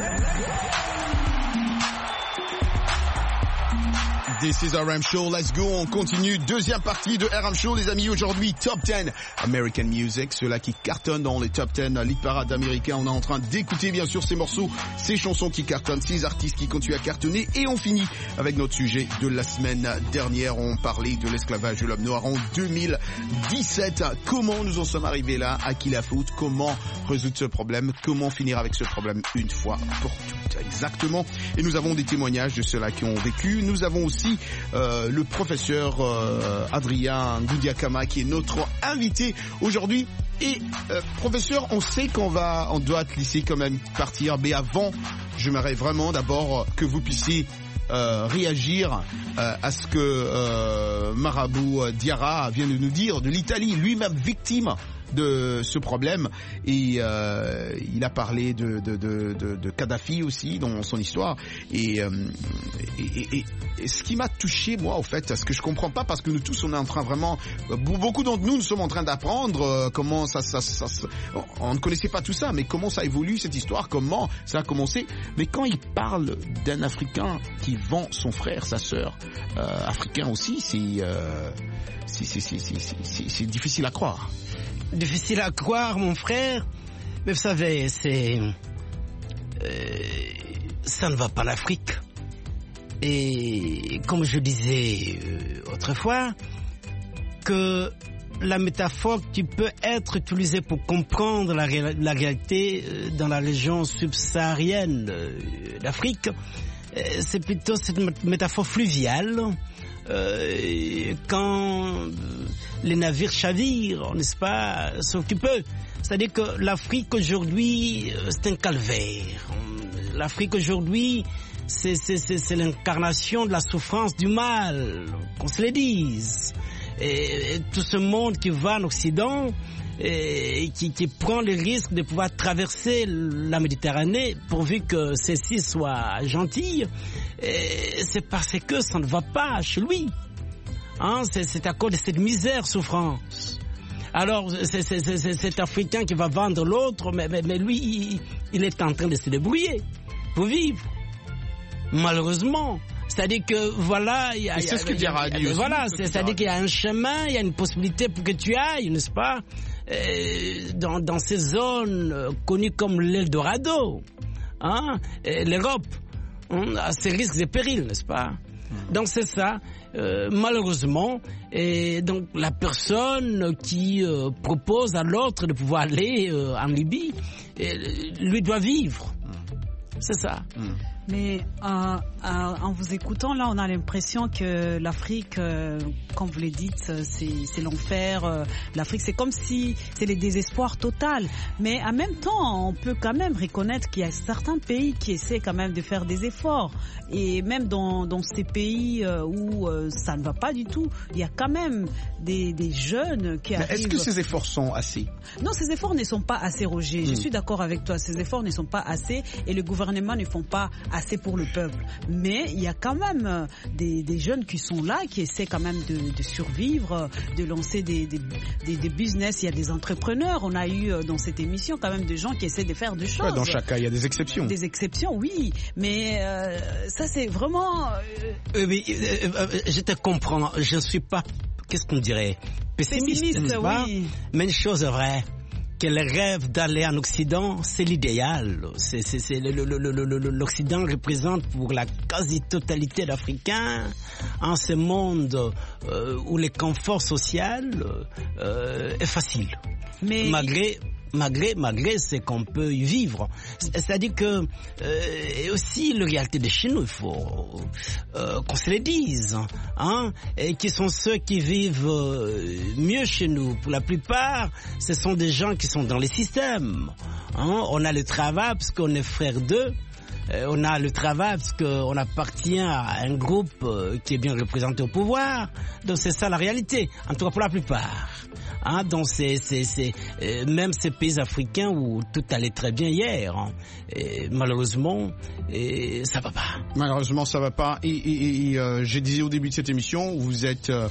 This is R M Show, let's go, on continue, deuxième partie de R M Show les amis, aujourd'hui Top dix American Music, ceux-là qui cartonnent dans les Top dix Lead Parade américain, on est en train d'écouter bien sûr ces morceaux, ces chansons qui cartonnent, ces artistes qui continuent à cartonner et on finit avec notre sujet de la semaine dernière, on parlait de l'esclavage de l'homme noir en deux mille dix-sept, comment nous en sommes arrivés là, à qui la faute, comment résoudre ce problème, comment finir avec ce problème une fois pour toutes, exactement, et nous avons des témoignages de ceux-là qui ont vécu, nous avons aussi Euh, le professeur euh, Adrien Goudiakama qui est notre invité aujourd'hui. Et euh, professeur, on sait qu'on va, on doit te laisser quand même partir, mais avant, j'aimerais vraiment d'abord que vous puissiez euh, réagir euh, à ce que euh, Marabout Diarra vient de nous dire de l'Italie, lui-même victime de ce problème, et euh, il a parlé de, de, de, de, de Kadhafi aussi dans son histoire, et, euh, et, et, et ce qui m'a touché moi au fait, ce que je comprends pas, parce que nous tous on est en train vraiment, beaucoup d'entre nous nous sommes en train d'apprendre euh, comment ça, ça, ça, ça on ne connaissait pas tout ça, mais comment ça évolue cette histoire, comment ça a commencé, mais quand il parle d'un Africain qui vend son frère, sa sœur, euh, africain aussi, c'est, euh, c'est, c'est, c'est, c'est, c'est, c'est difficile à croire. Difficile à croire, mon frère, mais vous savez, c'est, euh, ça ne va pas l'Afrique. Et comme je disais euh, autrefois, que la métaphore qui peut être utilisée pour comprendre la, ré- la réalité euh, dans la région subsaharienne euh, d'Afrique, euh, c'est plutôt cette métaphore fluviale. Euh, quand les navires chavirent, n'est-ce pas, sauf qu'il peut. C'est-à-dire que l'Afrique aujourd'hui, c'est un calvaire. L'Afrique aujourd'hui, c'est, c'est, c'est, c'est l'incarnation de la souffrance du mal, qu'on se le dise. Et, et tout ce monde qui va en Occident, et qui, qui prend le risque de pouvoir traverser la Méditerranée pourvu que celle-ci soit gentille, et c'est parce que ça ne va pas chez lui. Hein, c'est, c'est à cause de cette misère, souffrance. Alors, c'est, c'est, c'est, c'est cet Africain qui va vendre l'autre, mais, mais, mais lui, il, il est en train de se débrouiller pour vivre. Malheureusement, C'est-à-dire que voilà, il y a, c'est ce que Diarra a dit aussi. Voilà, c'est-à-dire qu'il y a un chemin, il y a une possibilité pour que tu ailles, n'est-ce pas, euh, dans, dans ces zones euh, connues comme l'Eldorado, hein, l'Europe, hein, à ses risques et périls, n'est-ce pas? Mmh. Donc c'est ça, euh, malheureusement, et donc la personne qui euh, propose à l'autre de pouvoir aller euh, en Libye, et, lui doit vivre. Mmh. C'est ça. Mmh. Mais euh, euh, en vous écoutant, là, on a l'impression que l'Afrique, euh, comme vous le dites, c'est, c'est l'enfer. Euh, L'Afrique, c'est comme si c'est le désespoir total. Mais en même temps, on peut quand même reconnaître qu'il y a certains pays qui essaient quand même de faire des efforts. Et même dans, dans ces pays euh, où euh, ça ne va pas du tout, il y a quand même des, des jeunes qui Mais arrivent... Est-ce que ces efforts sont assez? Non, ces efforts ne sont pas assez, Roger. Mmh. Je suis d'accord avec toi. Ces efforts ne sont pas assez et le gouvernement ne font pas assez pour le peuple. Mais il y a quand même des, des jeunes qui sont là, qui essaient quand même de, de survivre, de lancer des, des, des, des business. Il y a des entrepreneurs. On a eu dans cette émission quand même des gens qui essaient de faire des choses. Ouais, dans chaque cas, il y a des exceptions. Des exceptions, oui. Mais euh, ça, c'est vraiment... Euh... Euh, mais, euh, euh, je te comprends. Je ne suis pas, qu'est-ce qu'on dirait, pessimiste, pessimiste n'est-ce pas? Oui. Mais une chose est vraie. Que le rêve d'aller en Occident, c'est l'idéal. C'est, c'est, c'est le, le, le, le, L'Occident représente pour la quasi-totalité d'Africains en ce monde euh, où le confort social euh, est facile. Mais malgré malgré malgré ce qu'on peut y vivre, c'est-à-dire que euh, et aussi la réalité de chez nous, il faut euh, qu'on se le dise, hein, et qui sont ceux qui vivent euh, mieux chez nous. Pour la plupart, ce sont des gens qui sont dans les systèmes, hein. On a le travail parce qu'on est frère d'eux. Euh, on a le travail parce qu'on appartient à un groupe euh, qui est bien représenté au pouvoir. Donc c'est ça la réalité, en tout cas pour la plupart. Hein, donc c'est, c'est, c'est euh, même ces pays africains où tout allait très bien hier, hein, et malheureusement, et ça va pas. Malheureusement, ça va pas. Et, et, et euh, j'ai dit au début de cette émission, vous êtes euh,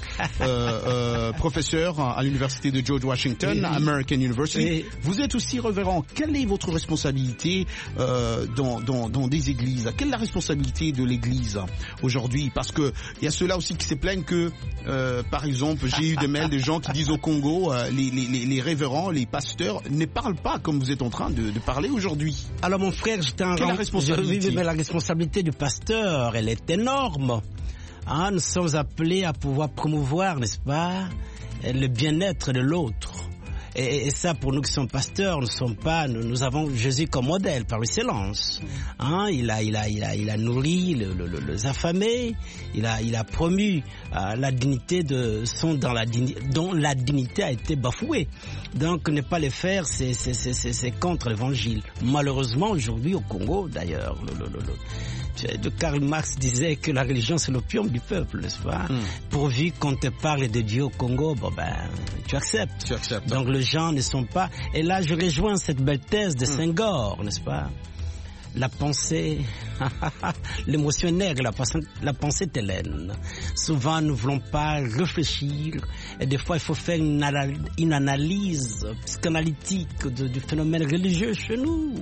euh, professeur à l'université de George Washington, oui, American University. Oui. Vous êtes aussi révérend. Quelle est votre responsabilité euh, dans, dans, dans des églises? Quelle est la responsabilité de l'église aujourd'hui? Parce que il y a ceux-là aussi qui se plaignent que, euh, par exemple, j'ai eu des mails de gens qui disent au Congo, Les, les, les révérends, les pasteurs ne parlent pas comme vous êtes en train de, de parler aujourd'hui. Alors mon frère, j'étais en rang, responsabilité je, mais la responsabilité du pasteur, elle est énorme. Hein, nous sommes appelés à pouvoir promouvoir, n'est-ce pas, le bien-être de l'autre. Et, et ça, pour nous qui sommes pasteurs, nous sommes pas, nous, nous avons Jésus comme modèle par excellence. Hein, il a, il a, il a, il a nourri le, le, le, les affamés. Il a, il a promu euh, la dignité de son dans la dignité, dont la dignité a été bafouée. Donc, ne pas le faire, c'est, c'est, c'est, c'est, c'est contre l'Évangile. Malheureusement, aujourd'hui au Congo, d'ailleurs, le, le, le, le de Karl Marx disait que la religion c'est l'opium du peuple, n'est-ce pas? Mm. Pourvu qu'on te parle de Dieu au Congo, bon ben, tu acceptes. Tu acceptes. Donc les gens ne sont pas... Et là, je rejoins cette belle thèse de mm. Senghor, n'est-ce pas? La pensée, l'émotionnaire, la pensée, la pensée t'hélène. Souvent, nous ne voulons pas réfléchir. Et des fois, il faut faire une, une analyse psychanalytique de, du phénomène religieux chez nous.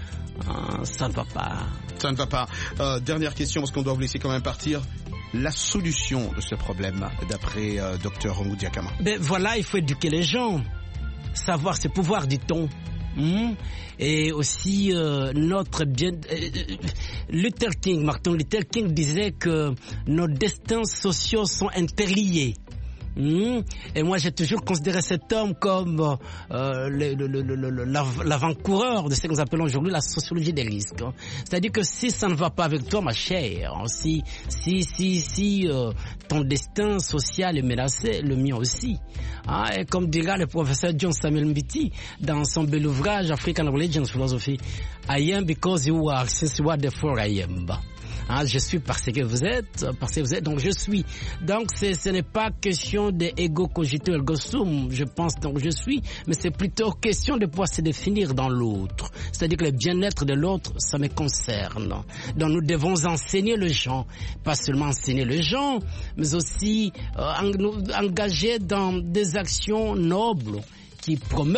Ah, ça ne va pas. Ça ne va pas. Euh, dernière question, parce qu'on doit vous laisser quand même partir. La solution de ce problème, d'après euh, docteur Rangou Diakama. Ben voilà, il faut éduquer les gens. Savoir ses pouvoirs, dit-on. Mmh. Et aussi euh, notre bien... Euh, Luther King, Martin Luther King disait que nos destins sociaux sont interliés. Mmh. Et moi j'ai toujours considéré cet homme comme euh, le, le, le, le, l'avant-coureur de ce que nous appelons aujourd'hui la sociologie des risques. C'est-à-dire que si ça ne va pas avec toi, ma chère, si si si si euh, ton destin social est menacé, le mien aussi. Hein, et comme dira le professeur John Samuel Mbiti dans son bel ouvrage African Religions Philosophy, I am because you are, since you are therefore I am. Hein, je suis parce que vous êtes, parce que vous êtes, donc je suis. Donc c'est, ce n'est pas question de ego cogito ergo sum, je pense donc je suis, mais c'est plutôt question de pouvoir se définir dans l'autre. C'est-à-dire que le bien-être de l'autre, ça me concerne. Donc nous devons enseigner les gens, pas seulement enseigner les gens, mais aussi euh, nous engager dans des actions nobles qui promettent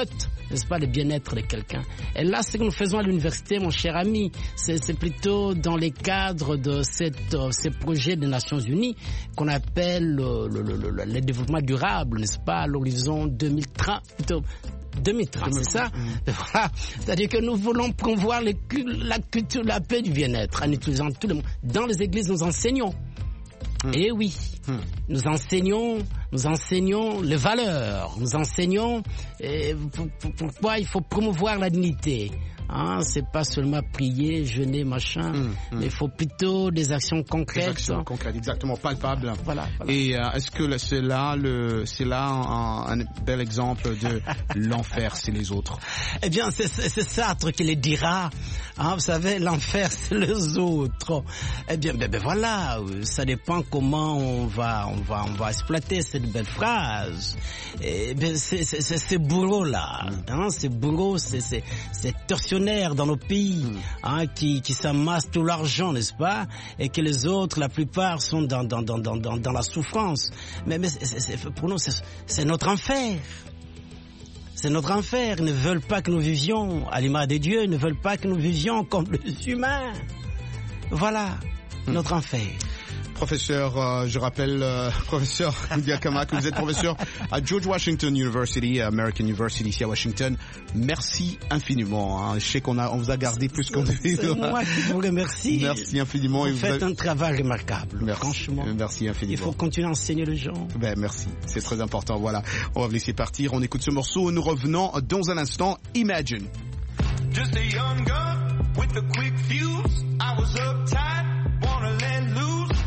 n'est-ce pas, le bien-être de quelqu'un. Et là, ce que nous faisons à l'université, mon cher ami, c'est, c'est plutôt dans les cadres de cette, euh, ces projets des Nations Unies qu'on appelle euh, le, le, le, le développement durable, n'est-ce pas, à l'horizon deux mille trente, plutôt deux mille trente, c'est ça? Mmh. Voilà. C'est-à-dire que nous voulons promouvoir les, la culture, la paix, du bien-être en utilisant tout le monde. Dans les églises, nous enseignons. Mmh. Eh oui, mmh. nous enseignons, nous enseignons les valeurs, nous enseignons eh, pour, pour, pourquoi il faut promouvoir la dignité. Hein, c'est pas seulement prier, jeûner, machin, mmh, mmh. mais il faut plutôt des actions concrètes. Des actions concrètes, exactement, palpables. Voilà, voilà. Et euh, est-ce que c'est là, le, c'est là un, un bel exemple de l'enfer, c'est les autres? Eh bien, c'est, c'est, c'est Sartre qui le dira. Hein, vous savez, l'enfer, c'est les autres. Eh bien, ben, ben voilà, ça dépend comment on va, on va, on va exploiter cette belle phrase. Eh bien, c'est, c'est, c'est ces bourreaux-là, hein, ces bourreaux, c'est, c'est, c'est torsionnaires dans nos pays, mmh. hein, qui, qui s'amassent tout l'argent, n'est-ce pas, et que les autres, la plupart, sont dans, dans, dans, dans, dans la souffrance. Mais, mais c'est, c'est, pour nous, c'est, c'est notre enfer. C'est notre enfer. Ils ne veulent pas que nous vivions à l'image de Dieu, ils ne veulent pas que nous vivions comme les humains. Voilà, mmh. notre enfer. Professeur, euh, je rappelle, euh, professeur Goundia Kama, que vous êtes professeur à George Washington University, American University ici à Washington. Merci infiniment. Hein. Je sais qu'on a, on vous a gardé plus qu'on devait. C'est moi qui vous remercie. Merci infiniment. Vous faites un travail remarquable. Merci. Franchement. Merci infiniment. Il faut continuer à enseigner les gens. Ben, merci. C'est très important. Voilà. On va vous laisser partir. On écoute ce morceau. Nous revenons dans un instant. Imagine. Just a young gun with a quick fuse. I was uptight, wanna let loose.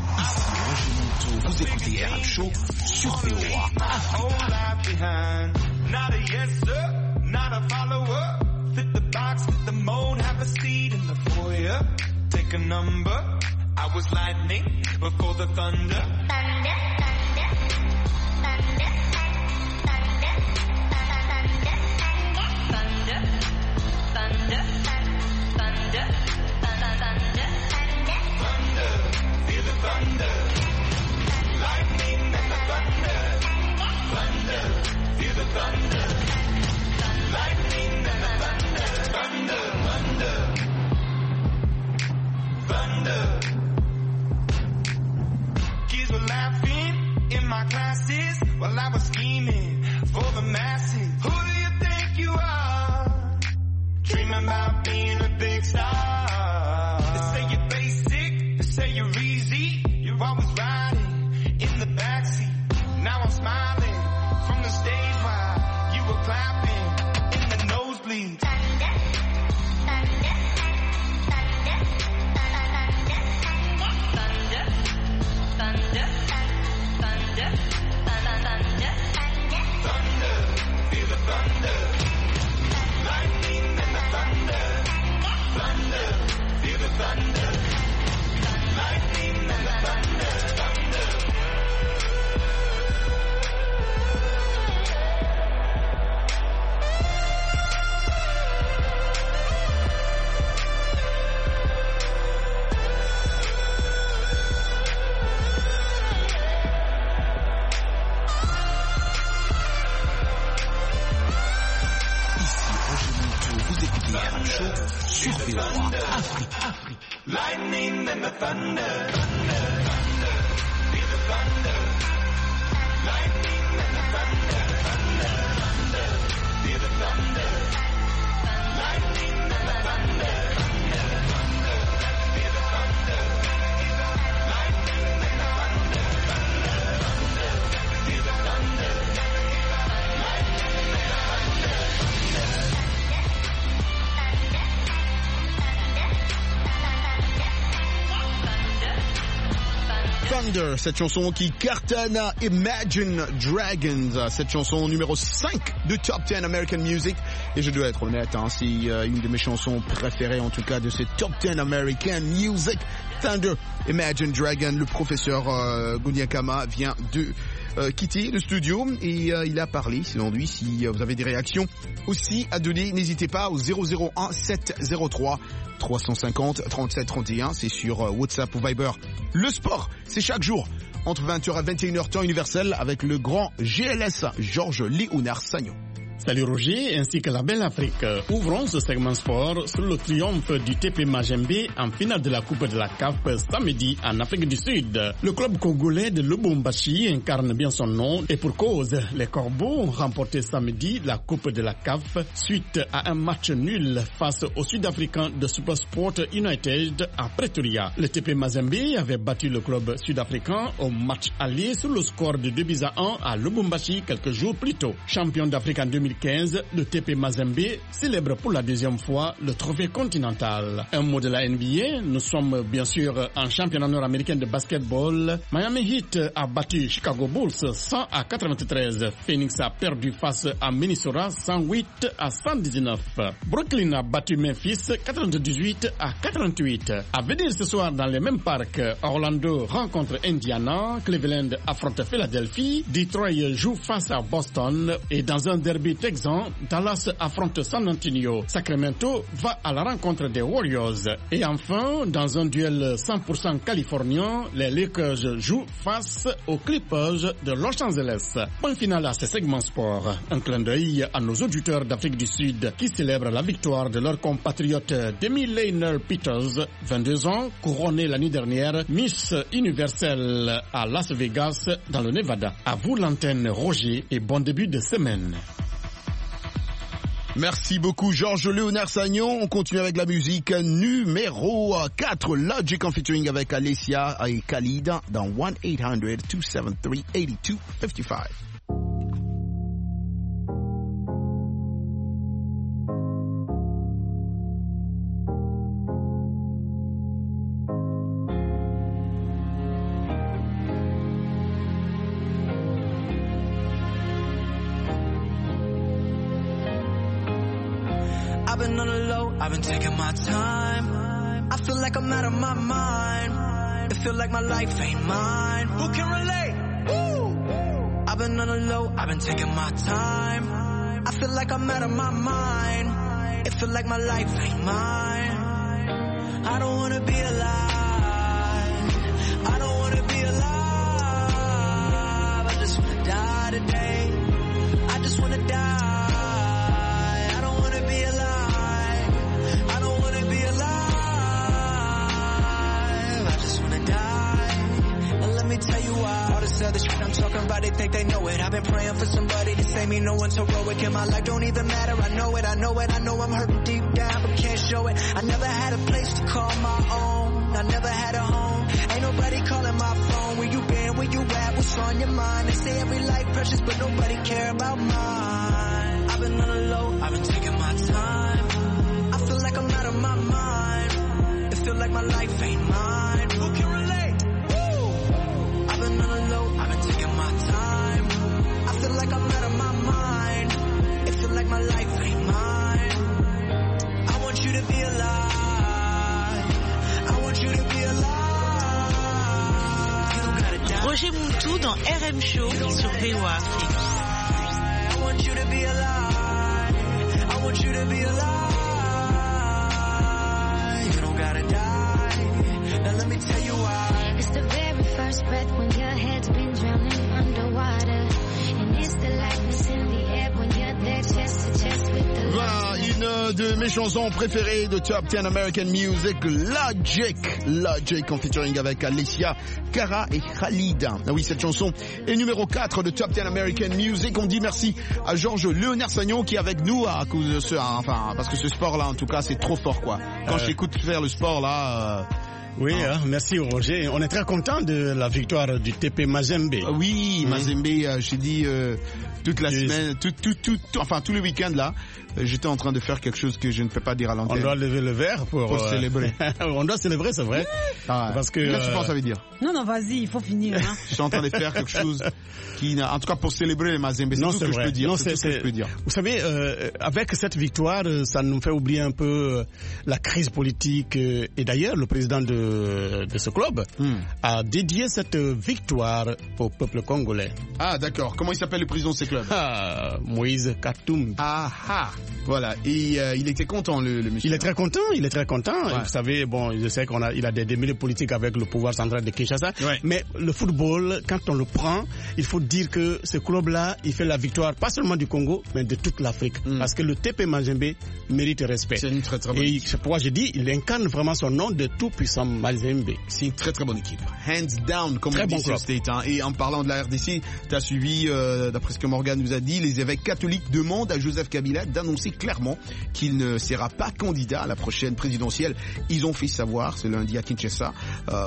Vous écoutez R M Show sur V O A. Not a yes sir, not a follower. Fit the box, fit the mold, have a seat in the foyer. Take a number. I was lightning before the thunder. Thunder, thunder, thunder, thunder, thunder, thunder, thunder, thunder, thunder, thunder, feel the thunder. Lightning and the thunder, thunder, feel the thunder. Lightning and the thunder, thunder, thunder, thunder. Kids were laughing in my classes while I was scheming for the masses. Who do you think you are? Dreaming about being a big star. They say you're basic, they say you're easy, you're always riding in the backseat. Now I'm smiling from the stage while you were clapping in the nosebleed. Thunder, thunder, thunder, thunder, thunder, thunder, thunder, thunder, thunder, feel the thunder. Lightning and the thunder, thunder, feel the thunder. Lightning and the thunder, thunder. Sur V O A Afrique. Lightning and the thunder, thunder, thunder, feel the thunder. Lightning and the thunder, thunder, thunder, feel the thunder. Lightning and the thunder, thunder, thunder, feel the thunder. Lightning and the thunder, thunder, thunder, feel the thunder. Lightning and the thunder, thunder. Thunder, cette chanson qui cartonne, Imagine Dragons, cette chanson numéro cinq de Top dix American Music. Et je dois être honnête, hein, c'est euh, une de mes chansons préférées en tout cas de cette Top dix American Music. Thunder, Imagine Dragon. Le professeur euh, Goundia Kama vient de euh, quitter le studio et euh, il a parlé, selon lui. Si euh, vous avez des réactions aussi à donner, n'hésitez pas au zéro zéro un sept zéro trois trois cent cinquante trente-sept trente et un. C'est sur euh, WhatsApp ou Viber. Le sport, c'est chaque jour entre vingt heures et vingt et une heures temps universel avec le grand G L S Georges Léonard Sagnon. Salut Roger, ainsi que la belle Afrique. Ouvrons ce segment sport sur le triomphe du T P Mazembe en finale de la Coupe de la C A F samedi en Afrique du Sud. Le club congolais de Lubumbashi incarne bien son nom et pour cause, les Corbeaux ont remporté samedi la Coupe de la C A F suite à un match nul face aux Sud-Africains de Supersport United à Pretoria. Le T P Mazembe avait battu le club sud-africain au match aller sur le score de deux buts à un à Lubumbashi quelques jours plus tôt. Champion d'Afrique en deux mille quinze, le T P Mazembe célèbre pour la deuxième fois le trophée continental. Un mot de la N B A, nous sommes bien sûr en championnat nord-américain de basketball. Miami Heat a battu Chicago Bulls cent à quatre-vingt-treize. Phoenix a perdu face à Minnesota cent huit à cent dix-neuf. Brooklyn a battu Memphis quatre-vingt-dix-huit à quatre-vingt-huit. À venir ce soir dans les mêmes parcs, Orlando rencontre Indiana, Cleveland affronte Philadelphie, Detroit joue face à Boston et dans un derby texan, Dallas affronte San Antonio. Sacramento va à la rencontre des Warriors. Et enfin, dans un duel cent pour cent californien, les Lakers jouent face aux Clippers de Los Angeles. Point final à ce segment sport. Un clin d'œil à nos auditeurs d'Afrique du Sud qui célèbrent la victoire de leur compatriote Demi Lehner Peters, vingt-deux ans, couronnée l'année dernière Miss Universelle à Las Vegas dans le Nevada. À vous l'antenne Roger et bon début de semaine. Merci beaucoup Georges Léonard Sagnon. On continue avec la musique numéro quatre, Logic en featuring avec Alessia et Khalid dans one eight hundred two seven three eight two five five. I've been on the low, I've been taking my time. I feel like I'm out of my mind. It feel like my life ain't mine. Who can relate? Woo! I've been on the low, I've been taking my time. I feel like I'm out of my mind. It feel like my life ain't mine. I don't wanna be alive. I don't wanna be alive. I just wanna die today. I just wanna die. Tell you why all this other shit I'm talking about, they think they know it. I've been praying for somebody to save me, no one's heroic. In my life don't even matter, I know it, I know it, I know I'm hurting deep down, but can't show it. I never had a place to call my own, I never had a home. Ain't nobody calling my phone. Where you been, where you at, what's on your mind? They say every life precious, but nobody care about mine. I've been on the low, I've been taking my time. I feel like I'm out of my mind. It feel like my life ain't mine. Who can relate? I've been on the low, I've been taking my time. I feel like I'm out of my mind. It feel like my life ain't mine. I want you to be alive. I want you to be alive. Roger Moutou dans R M Show sur V O A Afrique. I want you to be alive. I want you to be alive. You don't gotta die. Now let me tell you why. It's the very first breath when your head's been drowning underwater. And it's the lightness in the air when you're there chest to chest with the Voilà, une de mes chansons préférées de Top dix American Music, Logic. Logic en featuring avec Alessia Cara et Khalid. Ah oui, cette chanson est numéro quatre de Top dix American Music. On dit merci à Georges Léonard Sagnon qui est avec nous à cause de ce, enfin, parce que ce sport-là, en tout cas, c'est trop fort, quoi. Quand euh... je t'écoute faire le sport, là, euh... Oui, hein, merci Roger. On est très content de la victoire du T P Mazembe. Oui, Mazembe, euh, j'ai dit euh, toute la yes. semaine, tout, tout, tout, tout, enfin tous les week-ends là, euh, j'étais en train de faire quelque chose que je ne peux pas dire à l'antenne. On doit lever le verre pour, pour euh... célébrer. On doit célébrer, c'est vrai. Ah, parce que. Qu'est-ce que tu penses ça veut dire? Non, non, vas-y, il faut finir. Hein. Je suis en train de faire quelque chose qui, en tout cas, pour célébrer les Mazembe, c'est non, tout ce que vrai. je peux dire. Non, c'est, c'est, tout ce que je peux dire. Vous savez, euh, avec cette victoire, ça nous fait oublier un peu la crise politique. Et d'ailleurs, le président de de, de ce club, hmm. a dédié cette victoire au peuple congolais. Ah, d'accord. Comment il s'appelle le président de ce club? Ah, Moïse Katumbi. Ah, ah. Voilà. Et euh, il était content, le, le monsieur. Il est très content, il est très content. Ouais. Vous savez, bon, je sais qu'on a, il a des démêlés politiques avec le pouvoir central de Kinshasa. Ouais. Mais le football, quand on le prend, il faut dire que ce club-là, il fait la victoire, pas seulement du Congo, mais de toute l'Afrique. Mm. Parce que le T P Mazembe mérite respect. C'est une très très bonne Et équipe. c'est pourquoi je dis, il incarne vraiment son nom de tout puissant Mazembe. C'est une très très bonne équipe. Hands down, comme très on bon dit sur State. Hein. Et en parlant de la R D C, tu as suivi, euh, d'après ce que Morgan nous a dit, les évêques catholiques demandent à Joseph Kabila d'annoncer clairement qu'il ne sera pas candidat à la prochaine présidentielle. Ils ont fait savoir, c'est lundi à Kinshasa,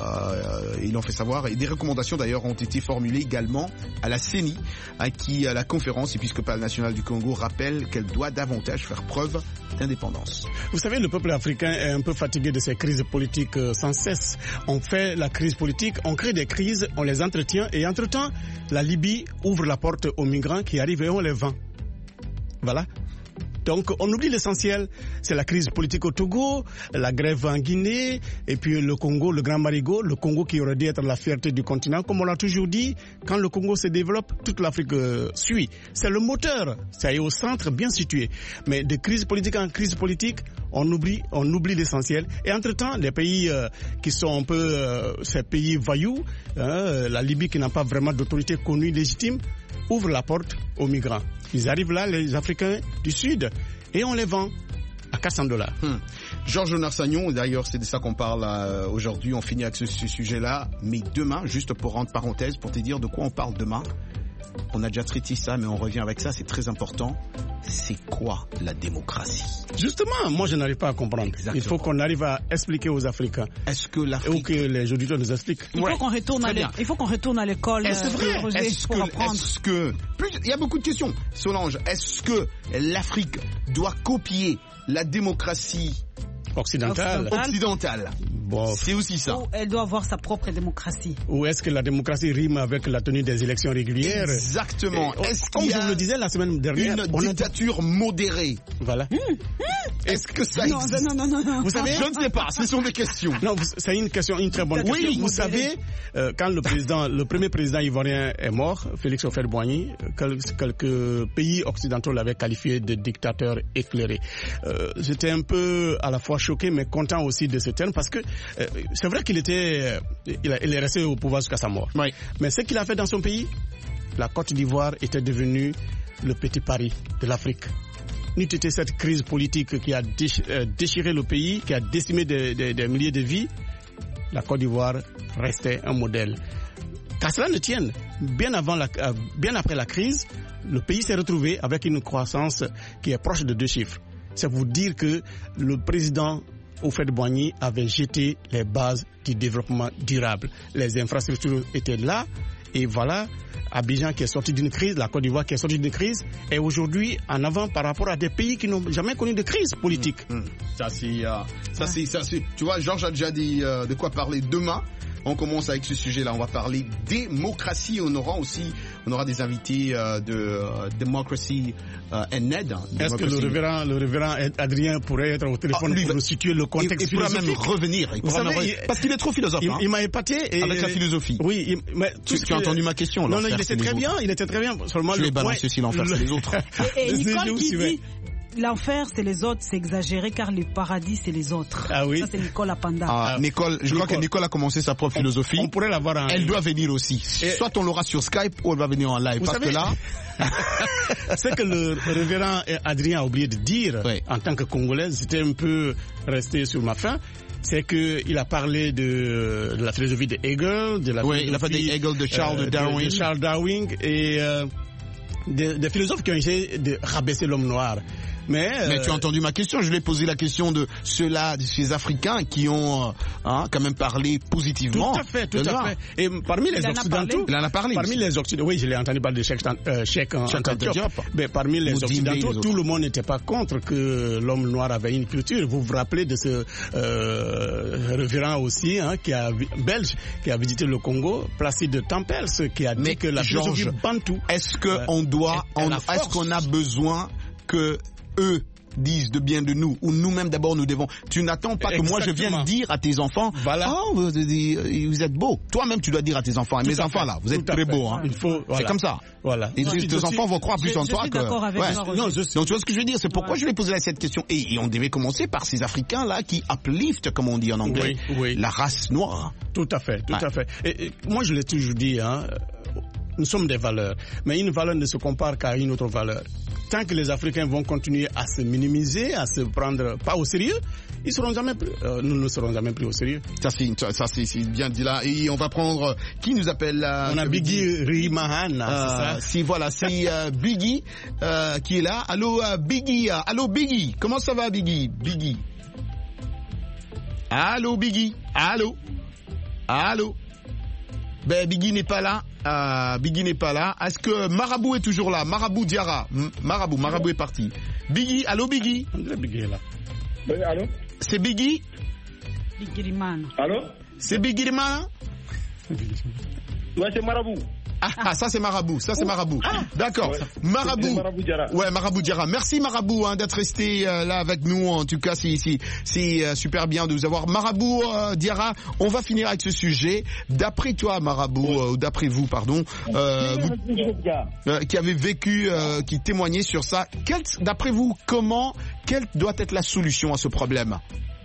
euh, ils l'ont fait savoir. Et des recommandations d'ailleurs ont été formulées également à la C E N I, à qui à la conférence épiscopale nationale du Congo rappelle qu'elle doit davantage faire preuve d'indépendance. Vous savez, le peuple africain est un peu fatigué de ces crises politiques euh, sans cesse. On fait la crise politique, on crée des crises, on les entretient et entre-temps, la Libye ouvre la porte aux migrants qui arrivent et on les vend. Voilà. Donc on oublie l'essentiel, c'est la crise politique au Togo, la grève en Guinée, et puis le Congo, le grand marigot, le Congo qui aurait dû être la fierté du continent. Comme on l'a toujours dit, quand le Congo se développe, toute l'Afrique euh, suit. C'est le moteur, ça est au centre, bien situé. Mais de crise politique en crise politique, on oublie, on oublie l'essentiel. Et entre-temps, les pays euh, qui sont un peu euh, ces pays voyous, hein, la Libye qui n'a pas vraiment d'autorité connue, légitime, ouvre la porte aux migrants. Ils arrivent là, les Africains du Sud, et on les vend à quatre cents dollars. Hum. Georges Narsagnon, d'ailleurs, c'est de ça qu'on parle euh, aujourd'hui. On finit avec ce, ce sujet-là. Mais demain, juste pour rendre parenthèse, pour te dire de quoi on parle demain, on a déjà traité ça, mais on revient avec ça, c'est très important. C'est quoi la démocratie? Justement, moi je n'arrive pas à comprendre. Exactement. Il faut qu'on arrive à expliquer aux Africains. Est-ce que l'Afrique... Ou que les auditeurs nous expliquent. Il faut qu'on retourne à l'école. Il faut qu'on retourne à l'école. Est-ce vrai? Roger, est-ce que, est-ce que... Plus, il y a beaucoup de questions. Solange, est-ce que l'Afrique doit copier la démocratie occidentale? Occidentale. Bon. C'est aussi ça. Ou elle doit avoir sa propre démocratie. Ou est-ce que la démocratie rime avec la tenue des élections régulières? Exactement. Et, est-ce comme je vous le disais la semaine dernière, une on dictature a... modérée? Voilà. Mmh, mmh. Est-ce que ça non, existe? Non, non, non, non. Vous savez, je ne sais pas. Ce sont des questions. Non, c'est une question, une très bonne question. Oui, vous savez, euh, quand le président, le premier président ivoirien est mort, Félix Houphouët-Boigny, quelques, quelques pays occidentaux l'avaient qualifié de dictateur éclairé. Euh, j'étais un peu à la fois choqué, mais content aussi de ce terme parce que euh, c'est vrai qu'il était, il, a, il est resté au pouvoir jusqu'à sa mort. Oui. Mais ce qu'il a fait dans son pays, la Côte d'Ivoire était devenue le petit Paris de l'Afrique. N'eût été cette crise politique qui a déchiré le pays, qui a décimé des, des, des milliers de vies, la Côte d'Ivoire restait un modèle. Qu'à cela ne tienne, bien avant la, bien après la crise, le pays s'est retrouvé avec une croissance qui est proche de deux chiffres. C'est pour dire que le président Houphouët-Boigny avait jeté les bases du développement durable. Les infrastructures étaient là et voilà, Abidjan qui est sorti d'une crise, la Côte d'Ivoire qui est sortie d'une crise est aujourd'hui en avant par rapport à des pays qui n'ont jamais connu de crise politique. Mmh, mmh. Ça c'est, euh, ça c'est, ça c'est. Tu vois, Georges a déjà dit euh, de quoi parler demain. On commence avec ce sujet-là. On va parler démocratie. On aura aussi, on aura des invités euh, de euh, Democracy euh, and Ned. Est-ce que le révérend, le révérend Adrien pourrait être au téléphone ah, pour nous situer le contexte il, il pourra même revenir. Il pourra savez, même... il, parce qu'il est trop philosophe. Il, hein. il m'a épaté. Et avec la philosophie. Oui. Il, mais tu, tu as entendu ma question. Non, non, il était très bien. Il était très bien. Seulement je le l'ai balancé si l'enfer c'est les autres. Et, et Nicole qui dit... L'enfer, c'est les autres, c'est exagéré car le paradis, c'est les autres. Ah oui. Ça, c'est Nicole Apanda. Ah, ah, Nicole, je Nicole. crois que Nicole a commencé sa propre philosophie. On, on pourrait l'avoir en... Elle doit venir aussi. Et... Soit on l'aura sur Skype ou elle va venir en live. Vous parce savez, que là... c'est que le révérend Adrien a oublié de dire, oui. En tant que Congolaise, c'était un peu resté sur ma faim. C'est qu'il a parlé de, de la philosophie de Hegel, de la oui, il a fait des Hegel, de Charles euh, Darwin. De, de Charles Darwin et euh, des, des philosophes qui ont essayé de rabaisser l'homme noir. Mais, euh... Mais tu as entendu ma question, je lui ai posé la question de ceux-là, de ces Africains qui ont hein, quand même parlé positivement. Tout à fait, tout à fait. Et parmi les il Occidentaux, il en a parlé. Parmi les Occidentaux, oui, je l'ai entendu parler de Cheikh euh, Anta Diop. Mais parmi les Occidentaux, tout le monde n'était pas contre que l'homme noir avait une culture. Vous vous rappelez de ce euh, révérend aussi, hein, qui a belge, qui a visité le Congo, Placide Tempels, qui a dit Mais que la philosophie bantou. Est-ce que euh, on doit, on, est-ce qu'on a besoin que eux disent de bien de nous, ou nous-mêmes d'abord nous devons. Tu n'attends pas que moi je vienne dire à tes enfants, voilà. Oh, vous, vous êtes beaux. Toi-même tu dois dire à tes enfants, et mes enfants là, vous êtes très beaux. Hein. Il faut, voilà. C'est comme ça. Voilà. Et tes, tes enfants vont croire plus je, en je toi que. Ouais. Non, je Donc tu vois ce que je veux dire, c'est pourquoi ouais. je lui ai posé cette question. Et, et on devait commencer par ces Africains là qui uplift, comme on dit en anglais, oui, oui. la race noire. Tout à fait, tout ouais. à fait. Et, et moi je l'ai toujours dit, hein. Nous sommes des valeurs, mais une valeur ne se compare qu'à une autre valeur. Tant que les Africains vont continuer à se minimiser, à se prendre pas au sérieux, ils seront jamais pris, euh, nous ne serons jamais pris au sérieux. Ça c'est, ça c'est, c'est bien dit là. Et on va prendre qui nous appelle là. On a Biggie Rimahan. Euh, c'est ça. Si voilà, c'est euh, Biggie euh, qui est là. Allô euh, Biggie, euh, allô Biggie. Comment ça va Biggie? Biggie. Allô Biggie. Allô. Allô. Ben Biggie n'est pas là. Euh, Biggie n'est pas là. Est-ce que Marabout est toujours là? Marabout Diarra. Marabout, Marabout est parti. Biggie, allô Biggie? Biggie est là. Oui, allô? C'est Biggie? Biggie Riman. Allô? C'est Biggie Riman? Ouais, c'est Marabout. Ah, ah, ça c'est Marabout, ça c'est Marabout. Ah, d'accord. Ouais. Marabout. Marabout Diarra. Ouais, Marabout Diarra. Merci Marabout hein, d'être resté euh, là avec nous. En tout cas, c'est c'est, c'est euh, super bien de vous avoir. Marabout euh, Diarra, on va finir avec ce sujet. D'après toi, Marabout, ou euh, d'après vous, pardon, euh, vous, euh, qui avez vécu, euh, qui témoignez sur ça. Quel, d'après vous, comment, quelle doit être la solution à ce problème?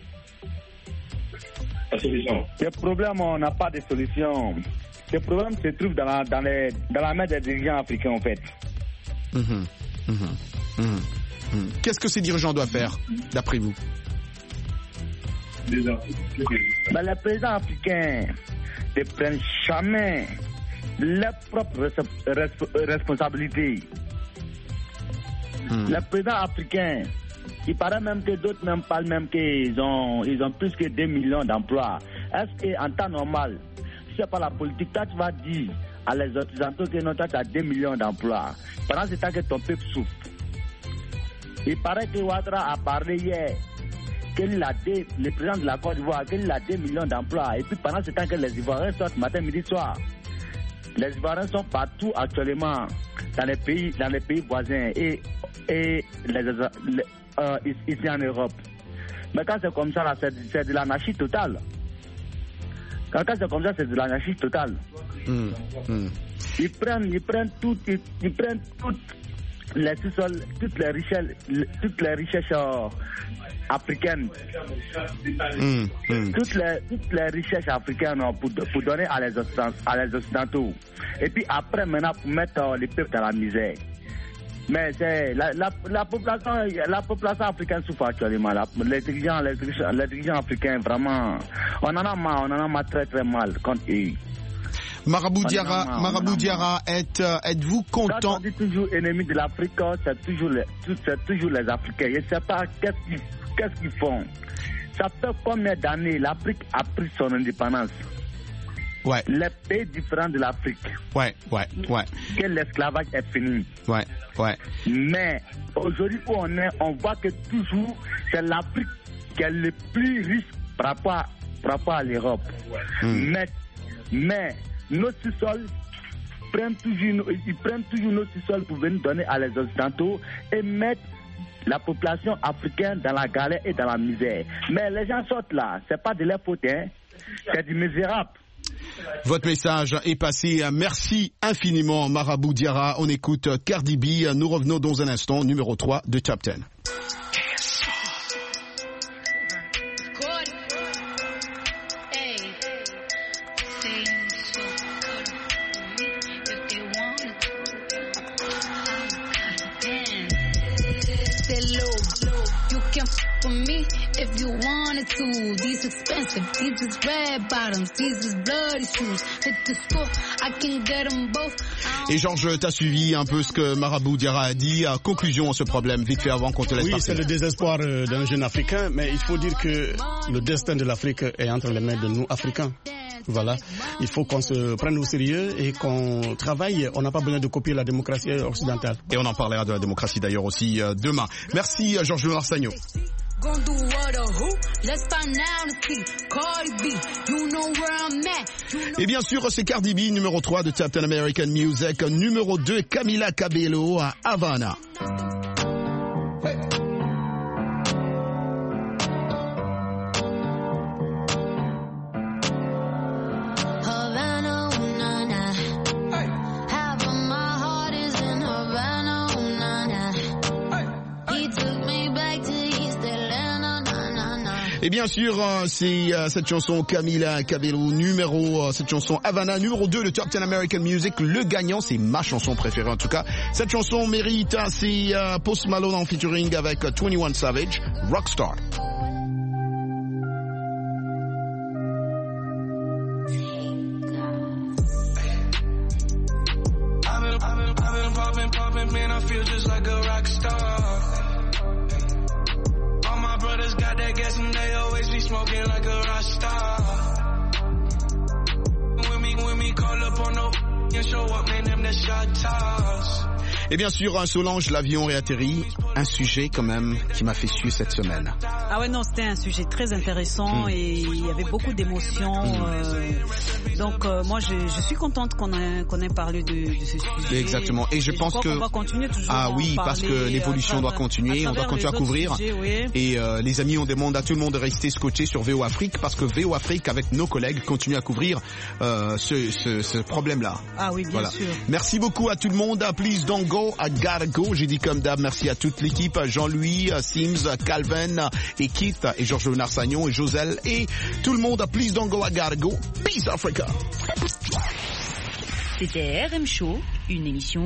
La solution. Le problème, on n'a pas de solution. Le problème se trouve dans la, dans les, dans la main des dirigeants africains, en fait. Mmh, mmh, mmh, mmh. Qu'est-ce que ces dirigeants doivent faire, d'après vous? Ben, les présidents africains ne prennent jamais leurs propres resp- responsabilités. Mmh. Les présidents africains, il paraît même que d'autres même parlent même qu'ils ont, ils ont plus que deux millions d'emplois. Est-ce qu'en temps normal, si c'est pas la politique, toi tu vas dire à les Occidentaux que non, toi tu as deux millions d'emplois. Pendant ce temps que ton peuple souffre. Il paraît que Ouattara a parlé hier qu'il a deux, le président de la Côte d'Ivoire, qu'il a deux millions d'emplois. Et puis pendant ce temps que les Ivoiriens sortent matin, midi, soir. Les Ivoiriens sont partout actuellement dans les pays, dans les pays voisins et, et les, les, euh, ici en Europe. Mais quand c'est comme ça, là, c'est, c'est de l'anarchie totale. Quand c'est comme ça, c'est de l'anarchie totale. Mmh, mmh. Ils prennent, ils prennent tout, ils, ils prennent toutes les sous-sols, toutes les richesses, toutes les richesses euh, africaines. Mmh, mmh. Toutes les, toutes les richesses africaines pour, pour donner à les, à les Occidentaux. Et puis après, maintenant, pour mettre euh, les peuples dans la misère. Mais c'est la, la, la population, la population africaine souffre actuellement. La, les dirigeants, les dirigeants, les dirigeants africains, vraiment, on en a marre, on en a marre très très mal contre eux. Marabout Diarra, Marabout Diarra, êtes, êtes-vous content? Quand on dit toujours ennemi de l'Afrique, c'est toujours les, c'est toujours les Africains. Je ne sais pas qu'est-ce qu'ils, qu'est-ce qu'ils font. Ça fait combien d'années l'Afrique a pris son indépendance? Ouais. Les pays différents de l'Afrique. Ouais, ouais, ouais. Que l'esclavage est fini. Ouais, ouais. Mais aujourd'hui où on est, on voit que toujours c'est l'Afrique qui est le plus riche par rapport à, par rapport à l'Europe. Mm. Mais, mais nos sous-sols prennent toujours, ils prennent toujours nos sous-sols pour venir donner à les Occidentaux et mettre la population africaine dans la galère et dans la misère. Mais les gens sortent là, c'est pas de leur faute, hein. C'est du misérable. Votre message est passé. Merci infiniment, Marabout Diarra. On écoute Cardi B. Nous revenons dans un instant, numéro trois de Top dix. If you wanted to, these expensive, these is red bottoms, these is bloody shoes. Hit the score, I can get them both. Et Georges, t'as suivi un peu ce que Marabout Diarra a dit. À conclusion à ce problème, vite fait avant qu'on te laisse oui, partir. Oui, c'est le désespoir d'un jeune Africain, mais il faut dire que le destin de l'Afrique est entre les mains de nous, Africains. Voilà, il faut qu'on se prenne au sérieux et qu'on travaille. On n'a pas besoin de copier la démocratie occidentale. Et on en parlera de la démocratie d'ailleurs aussi euh, demain. Merci Georges Marsagno. Et bien sûr, c'est Cardi B, numéro trois de Top dix American Music, numéro deux, Camila Cabello à Havana. Hey. Et bien sûr, euh, c'est euh, cette chanson Camila Cabello, numéro, euh, cette chanson Havana, numéro deux, le Top dix American Music. Le gagnant, c'est ma chanson préférée en tout cas. Cette chanson mérite, euh, c'est euh, Post Malone en featuring avec euh, twenty-one Savage, Rockstar. Man, I feel just like a rock star. All my brothers got that gas and they always be smoking like a rock star. When me, when me call up on no and show up, man, them the shot toss. Et bien sûr, Solange, l'avion réatterrit, un sujet quand même qui m'a fait suer cette semaine. Ah ouais, non, c'était un sujet très intéressant mmh. et il y avait beaucoup d'émotions. Mmh. Euh, donc euh, moi, je, je suis contente qu'on ait, qu'on ait parlé de, de ce sujet. Exactement. Et je et pense je que on va continuer toujours ah oui, en parce que l'évolution doit continuer, on doit continuer à couvrir. Sujets, oui. Et euh, les amis, on demande à tout le monde de rester scotché sur V O Afrique parce que V O Afrique, avec nos collègues, continue à couvrir euh, ce, ce, ce problème-là. Ah oui, bien voilà. sûr. Merci beaucoup à tout le monde. Please don't go, I gotta go. J'ai dit comme d'hab, merci à toute l'équipe, Jean-Louis, Sims, Calvin et Keith et Georges Léonard Sagnon et Joselle et tout le monde. Please don't go, I gotta go. Peace Africa. C'était R M Show, une émission